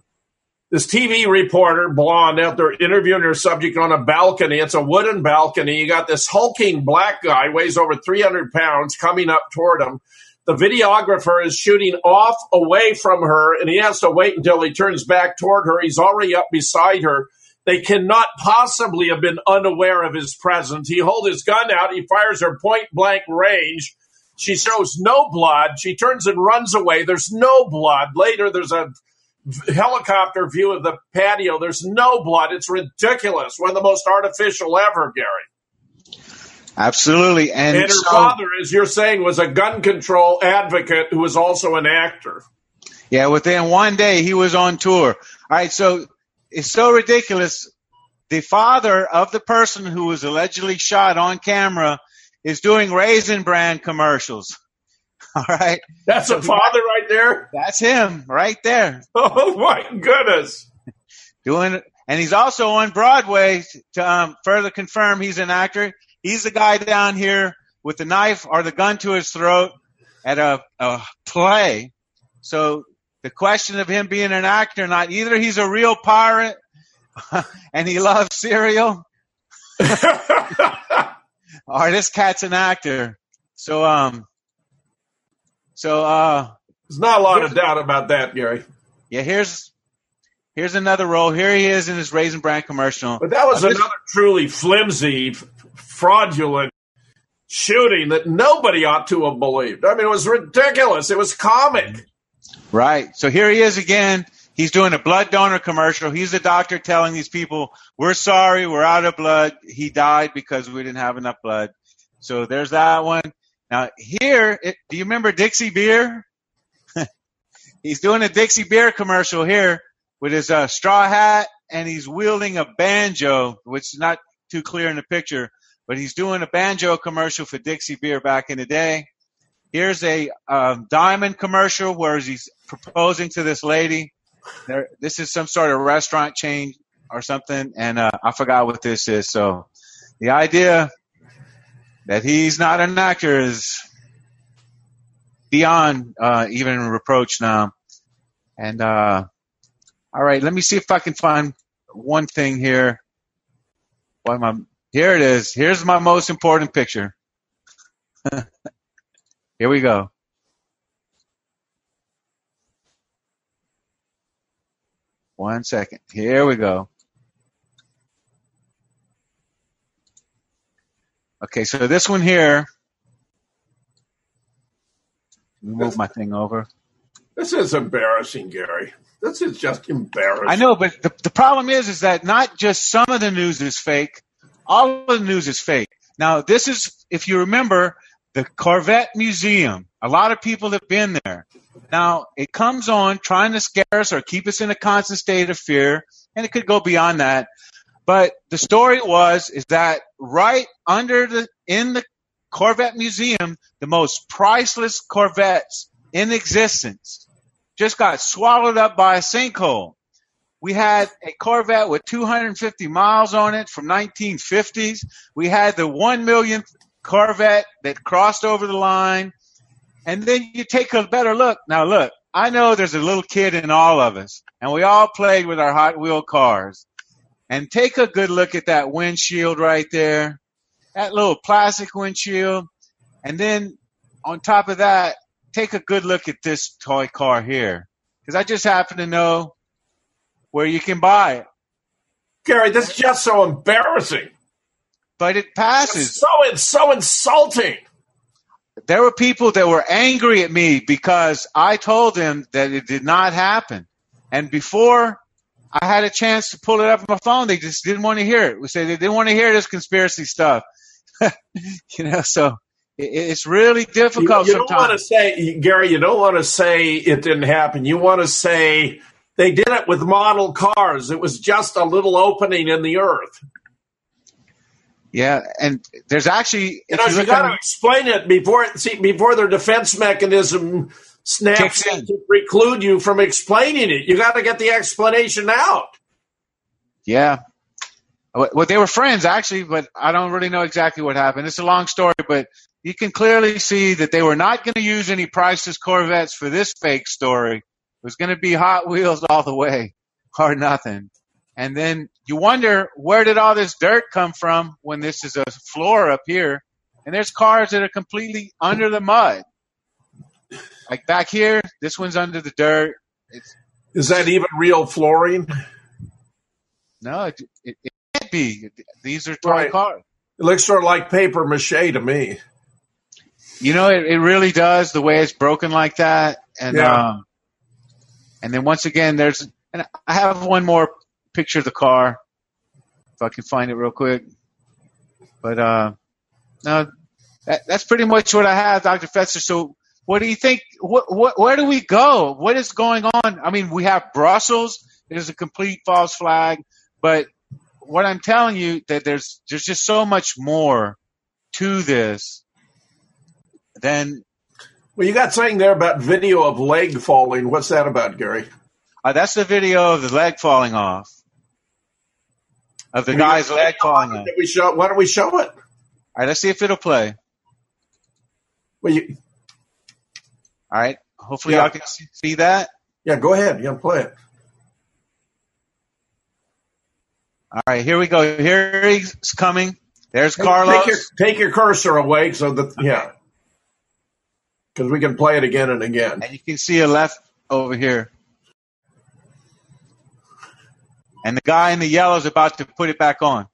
TV reporter, blonde, out there interviewing her subject on a balcony. It's a wooden balcony. You got this hulking black guy, weighs over 300 pounds, coming up toward him. The videographer is shooting off away from her, and he has to wait until he turns back toward her. He's already up beside her. They cannot possibly have been unaware of his presence. He holds his gun out. He fires her point-blank range. She shows no blood. She turns and runs away. There's no blood. Later, there's a helicopter view of the patio. There's no blood. It's ridiculous. One of the most artificial ever, Gary. Absolutely. And her father, as you're saying, was a gun control advocate who was also an actor. Yeah, within one day, he was on tour. All right, so it's so ridiculous. The father of the person who was allegedly shot on camera is doing Raisin Bran commercials. All right. That's a father right there? That's him right there. Oh, my goodness. And he's also on Broadway to further confirm he's an actor. He's the guy down here with the knife or the gun to his throat at a play. So the question of him being an actor or not, either he's a real pirate and he loves cereal or this cat's an actor. So there's not a lot of doubt about that, Gary. Yeah, here's another role. Here he is in his Raisin Bran commercial. But that was another truly flimsy, fraudulent shooting that nobody ought to have believed. I mean, it was ridiculous. It was comic. Right. So here he is again. He's doing a blood donor commercial. He's the doctor telling these people, we're sorry, we're out of blood. He died because we didn't have enough blood. So there's that one. Now, here, do you remember Dixie Beer? He's doing a Dixie Beer commercial here with his straw hat, and he's wielding a banjo, which is not too clear in the picture, but he's doing a banjo commercial for Dixie Beer back in the day. Here's a diamond commercial where he's proposing to this lady. This is some sort of restaurant chain or something, and I forgot what this is. So the idea that he's not an actor is beyond even reproach now. And all right, let me see if I can find one thing here. Here it is. Here's my most important picture. Here we go. One second. Here we go. Okay, so this one here. Let me move my thing over. This is embarrassing, Gary. This is just embarrassing. I know, but the problem is that not just some of the news is fake. All of the news is fake. Now, this is, if you remember, the Corvette Museum. A lot of people have been there. Now, it comes on trying to scare us or keep us in a constant state of fear, and it could go beyond that. But the story is that right in the Corvette Museum, the most priceless Corvettes in existence just got swallowed up by a sinkhole. We had a Corvette with 250 miles on it from 1950s. We had the 1 millionth Corvette that crossed over the line. And then you take a better look. Now, look, I know there's a little kid in all of us, and we all played with our Hot Wheel cars. And take a good look at that windshield right there, that little plastic windshield. And then on top of that, take a good look at this toy car here, because I just happen to know where you can buy it. Gary, this is just so embarrassing. But it passes. It's so insulting. There were people that were angry at me because I told them that it did not happen. And before I had a chance to pull it up on my phone, they just didn't want to hear it. We say they didn't want to hear this conspiracy stuff. So it's really difficult sometimes. You don't want to say, Gary, you don't want to say it didn't happen. You want to say they did it with model cars. It was just a little opening in the earth. Yeah, and there's actually... you got to explain it before their defense mechanism snaps in to preclude you from explaining it. You got to get the explanation out. Yeah. Well, they were friends, actually, but I don't really know exactly what happened. It's a long story, but you can clearly see that they were not going to use any priceless Corvettes for this fake story. It was going to be Hot Wheels all the way, or nothing. And then you wonder, where did all this dirt come from when this is a floor up here? And there's cars that are completely under the mud. Like back here, this one's under the dirt. Is that even real flooring? No, it can't be. These are toy cars. It looks sort of like paper mache to me. You know, it really does, the way it's broken like that. And and then once again, and I have one more picture of the car, if I can find it real quick. But no, that's pretty much what I have, Dr. Fetzer. So what do you think? Where do we go? What is going on? I mean, we have Brussels. It is a complete false flag. But what I'm telling you, that there's just so much more to this than... Well, you got something there about video of leg falling. What's that about, Gary? That's the video of the leg falling off. Of the guy's leg falling off. Why don't we show it? All right, let's see if it'll play. Well, all right, hopefully y'all can see that. Yeah, go ahead. Yeah, play it. All right, here we go. Here he's coming. There's Carlos. Take your cursor away because we can play it again and again. And you can see a left over here. And the guy in the yellow is about to put it back on.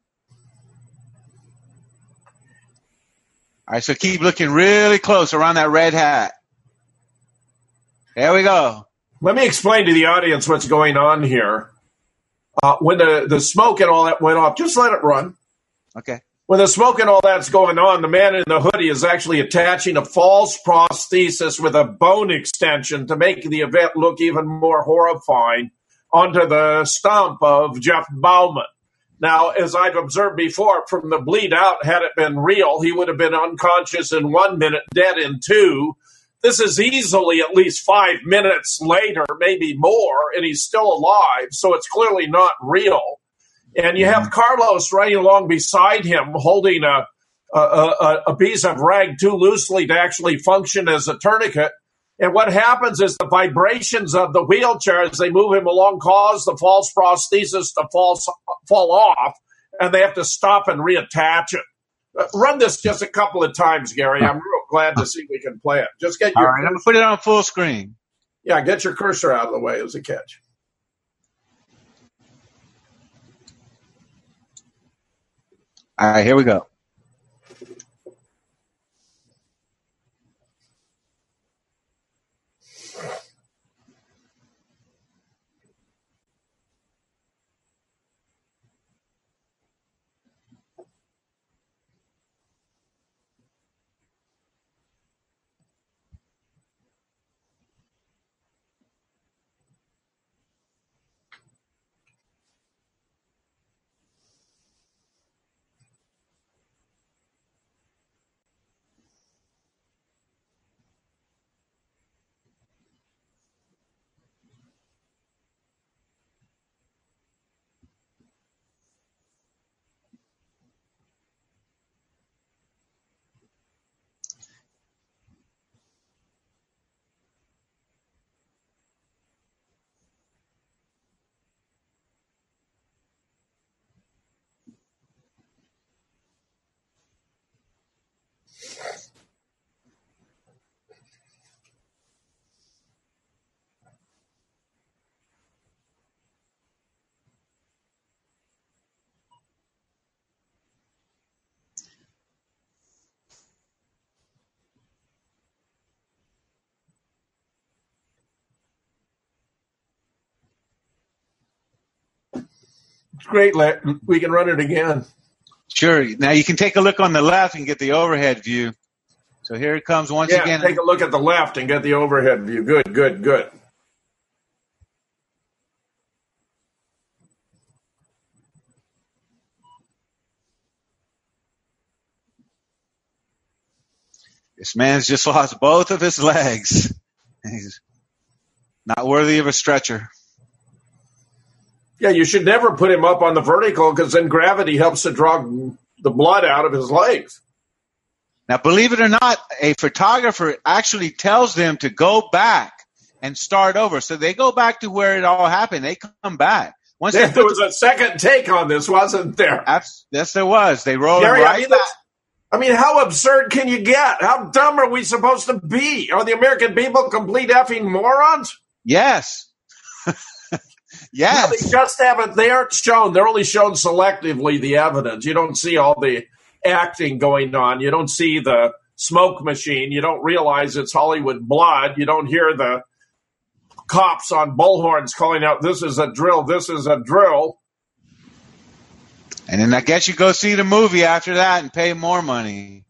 All right, so keep looking really close around that red hat. There we go. Let me explain to the audience what's going on here. When the smoke and all that went off, just let it run. Okay. When the smoke and all that's going on, the man in the hoodie is actually attaching a false prosthesis with a bone extension to make the event look even more horrifying onto the stump of Jeff Bauman. Now, as I've observed before, from the bleed out, had it been real, he would have been unconscious in 1 minute, dead in 2. This is easily at least 5 minutes later, maybe more, and he's still alive, so it's clearly not real. And you have Carlos running along beside him, holding a piece of rag too loosely to actually function as a tourniquet. And what happens is the vibrations of the wheelchair as they move him along cause the false prosthesis to fall off, and they have to stop and reattach it. Run this just a couple of times, Gary. I'm real glad to see we can play it. Just get your. All right, I'm gonna put it on full screen. Yeah, get your cursor out of the way as a catch. All right, here we go. It's great. We can run it again. Sure. Now you can take a look on the left and get the overhead view. So here it comes once again. Take a look at the left and get the overhead view. Good, good, good. This man's just lost both of his legs. He's not worthy of a stretcher. Yeah, you should never put him up on the vertical because then gravity helps to draw the blood out of his legs. Now, believe it or not, a photographer actually tells them to go back and start over. So they go back to where it all happened. They come back. There was a second take on this, wasn't there? Yes, there was. They rolled Gary, right back. I mean, how absurd can you get? How dumb are we supposed to be? Are the American people complete effing morons? Yes. Yes. No, they just haven't. They aren't shown. They're only shown selectively the evidence. You don't see all the acting going on. You don't see the smoke machine. You don't realize it's Hollywood blood. You don't hear the cops on bullhorns calling out, "This is a drill. This is a drill." And then I guess you go see the movie after that and pay more money.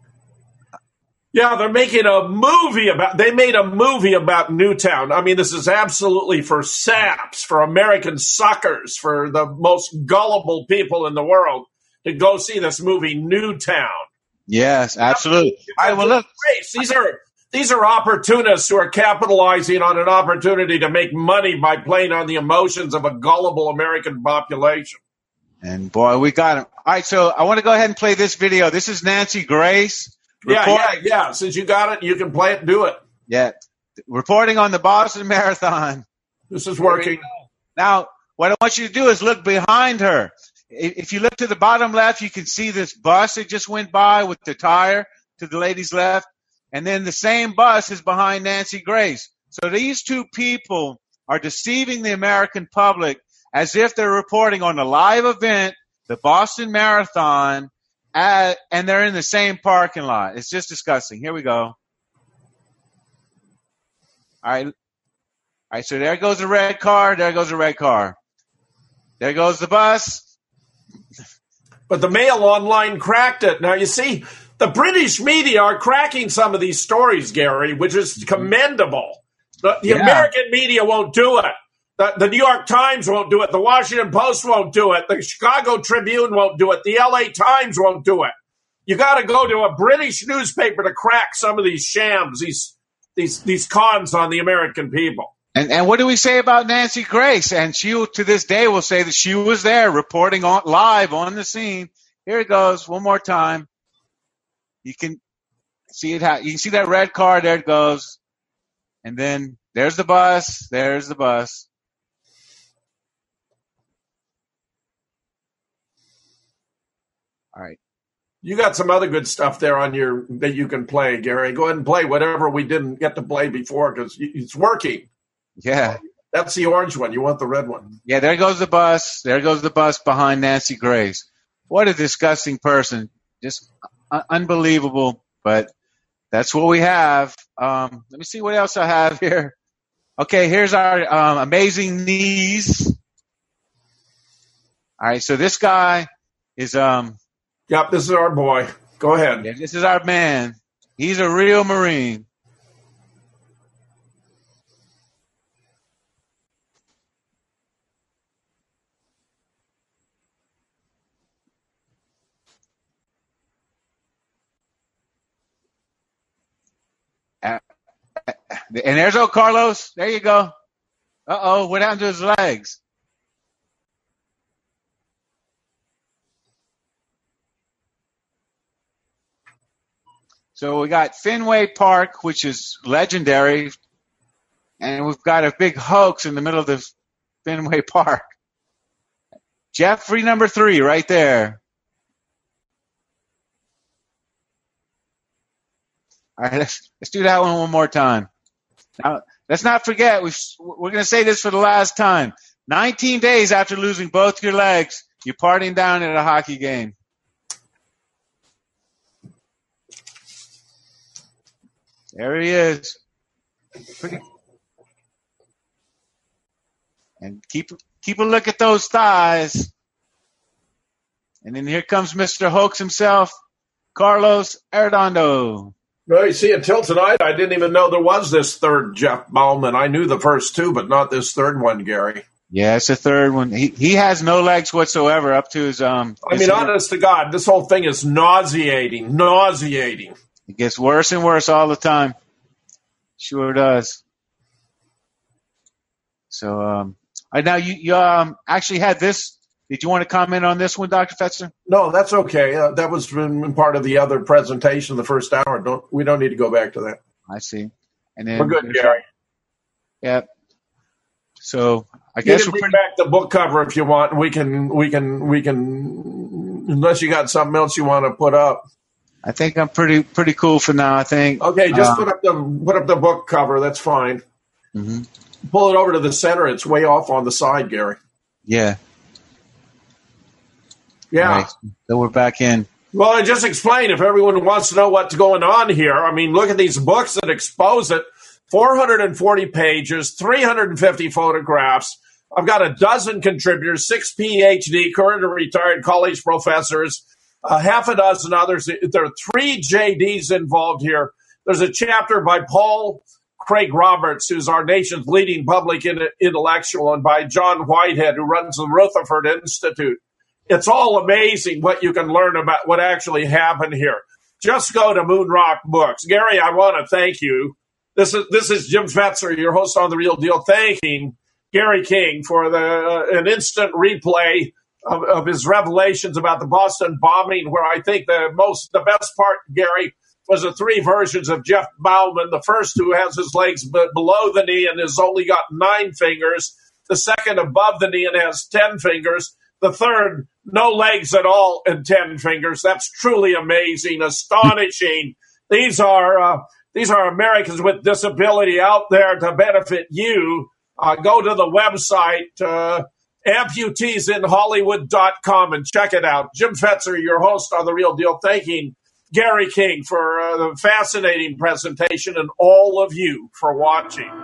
Yeah, they're making a movie they made a movie about Newtown. I mean, this is absolutely for saps, for American suckers, for the most gullible people in the world to go see this movie, Newtown. Yes, absolutely. All right, well, look. These are opportunists who are capitalizing on an opportunity to make money by playing on the emotions of a gullible American population. And boy, we got him. All right, so I want to go ahead and play this video. This is Nancy Grace. Yeah. Since you got it, you can play it. Do it. Yeah. Reporting on the Boston Marathon. This is working. Now, what I want you to do is look behind her. If you look to the bottom left, you can see this bus that just went by with the tire to the lady's left. And then the same bus is behind Nancy Grace. So these two people are deceiving the American public as if they're reporting on a live event, the Boston Marathon, and they're in the same parking lot. It's just disgusting. Here we go. All right, so there goes the red car. There goes the red car. There goes the bus. but the Mail Online cracked it. Now, you see, the British media are cracking some of these stories, Gary, which is commendable. The American media won't do it. The New York Times won't do it. The Washington Post won't do it. The Chicago Tribune won't do it. The LA Times won't do it. You got to go to a British newspaper to crack some of these shams, these cons on the American people. And what do we say about Nancy Grace? And she, to this day, will say that she was there reporting live on the scene. Here it goes, one more time. You can see it. You can see that red car. There it goes. And then there's the bus. There's the bus. All right. You got some other good stuff there that you can play, Gary. Go ahead and play whatever we didn't get to play before because it's working. Yeah. That's the orange one. You want the red one. Yeah, there goes the bus. There goes the bus behind Nancy Grace. What a disgusting person. Just unbelievable. But that's what we have. Let me see what else I have here. Okay, here's our amazing knees. All right, so this guy is Yep, this is our boy. Go ahead. Yeah, this is our man. He's a real Marine. And there's old Carlos. There you go. Uh-oh, what happened to his legs? So we got Fenway Park, which is legendary, and we've got a big hoax in the middle of the Fenway Park. Jeffrey number 3 right there. All right, let's do that one more time. Now, let's not forget, we're going to say this for the last time. 19 days after losing both your legs, you're partying down at a hockey game. There he is. And keep a look at those thighs. And then here comes Mr. Hoax himself, Carlos Arredondo. Well, you see, until tonight, I didn't even know there was this third Jeff Bauman. I knew the first two, but not this third one, Gary. Yeah, it's the third one. He has no legs whatsoever up to his honest to God, this whole thing is nauseating. It gets worse and worse all the time. Sure does. So, now you actually had this. Did you want to comment on this one, Dr. Fetzer? No, that's okay. That was part of the other presentation the first hour. We don't need to go back to that. I see. And then we're good, Gary. Yeah. So I guess we're bring back the book cover if you want. We can. Unless you got something else you want to put up. I think I'm pretty cool for now. I think. Okay, just put up the book cover. That's fine. Mm-hmm. Pull it over to the center. It's way off on the side, Gary. Yeah. Yeah. Right. So we're back in. Well, I just explained if everyone wants to know what's going on here. I mean, look at these books that expose it. 440 pages, 350 photographs. I've got a dozen contributors, 6 PhD, current and retired college professors, half a dozen others. There are 3 JDs involved here. There's a chapter by Paul Craig Roberts, who's our nation's leading public intellectual, and by John Whitehead, who runs the Rutherford Institute. It's all amazing what you can learn about what actually happened here. Just go to Moonrock Books. Gary, I want to thank you. This is Jim Fetzer, your host on The Real Deal, thanking Gary King for an instant replay of his revelations about the Boston bombing, where I think the best part, Gary, was the 3 versions of Jeff Bauman. The first, who has his legs below the knee and has only got 9 fingers. The second, above the knee and has 10 fingers. The third, no legs at all and 10 fingers. That's truly amazing, astonishing. These are Americans with disability out there to benefit you. Go to the website, amputiesinhollywood.com, and check it out. Jim Fetzer, your host on The Real Deal, thanking Gary King for the fascinating presentation and all of you for watching.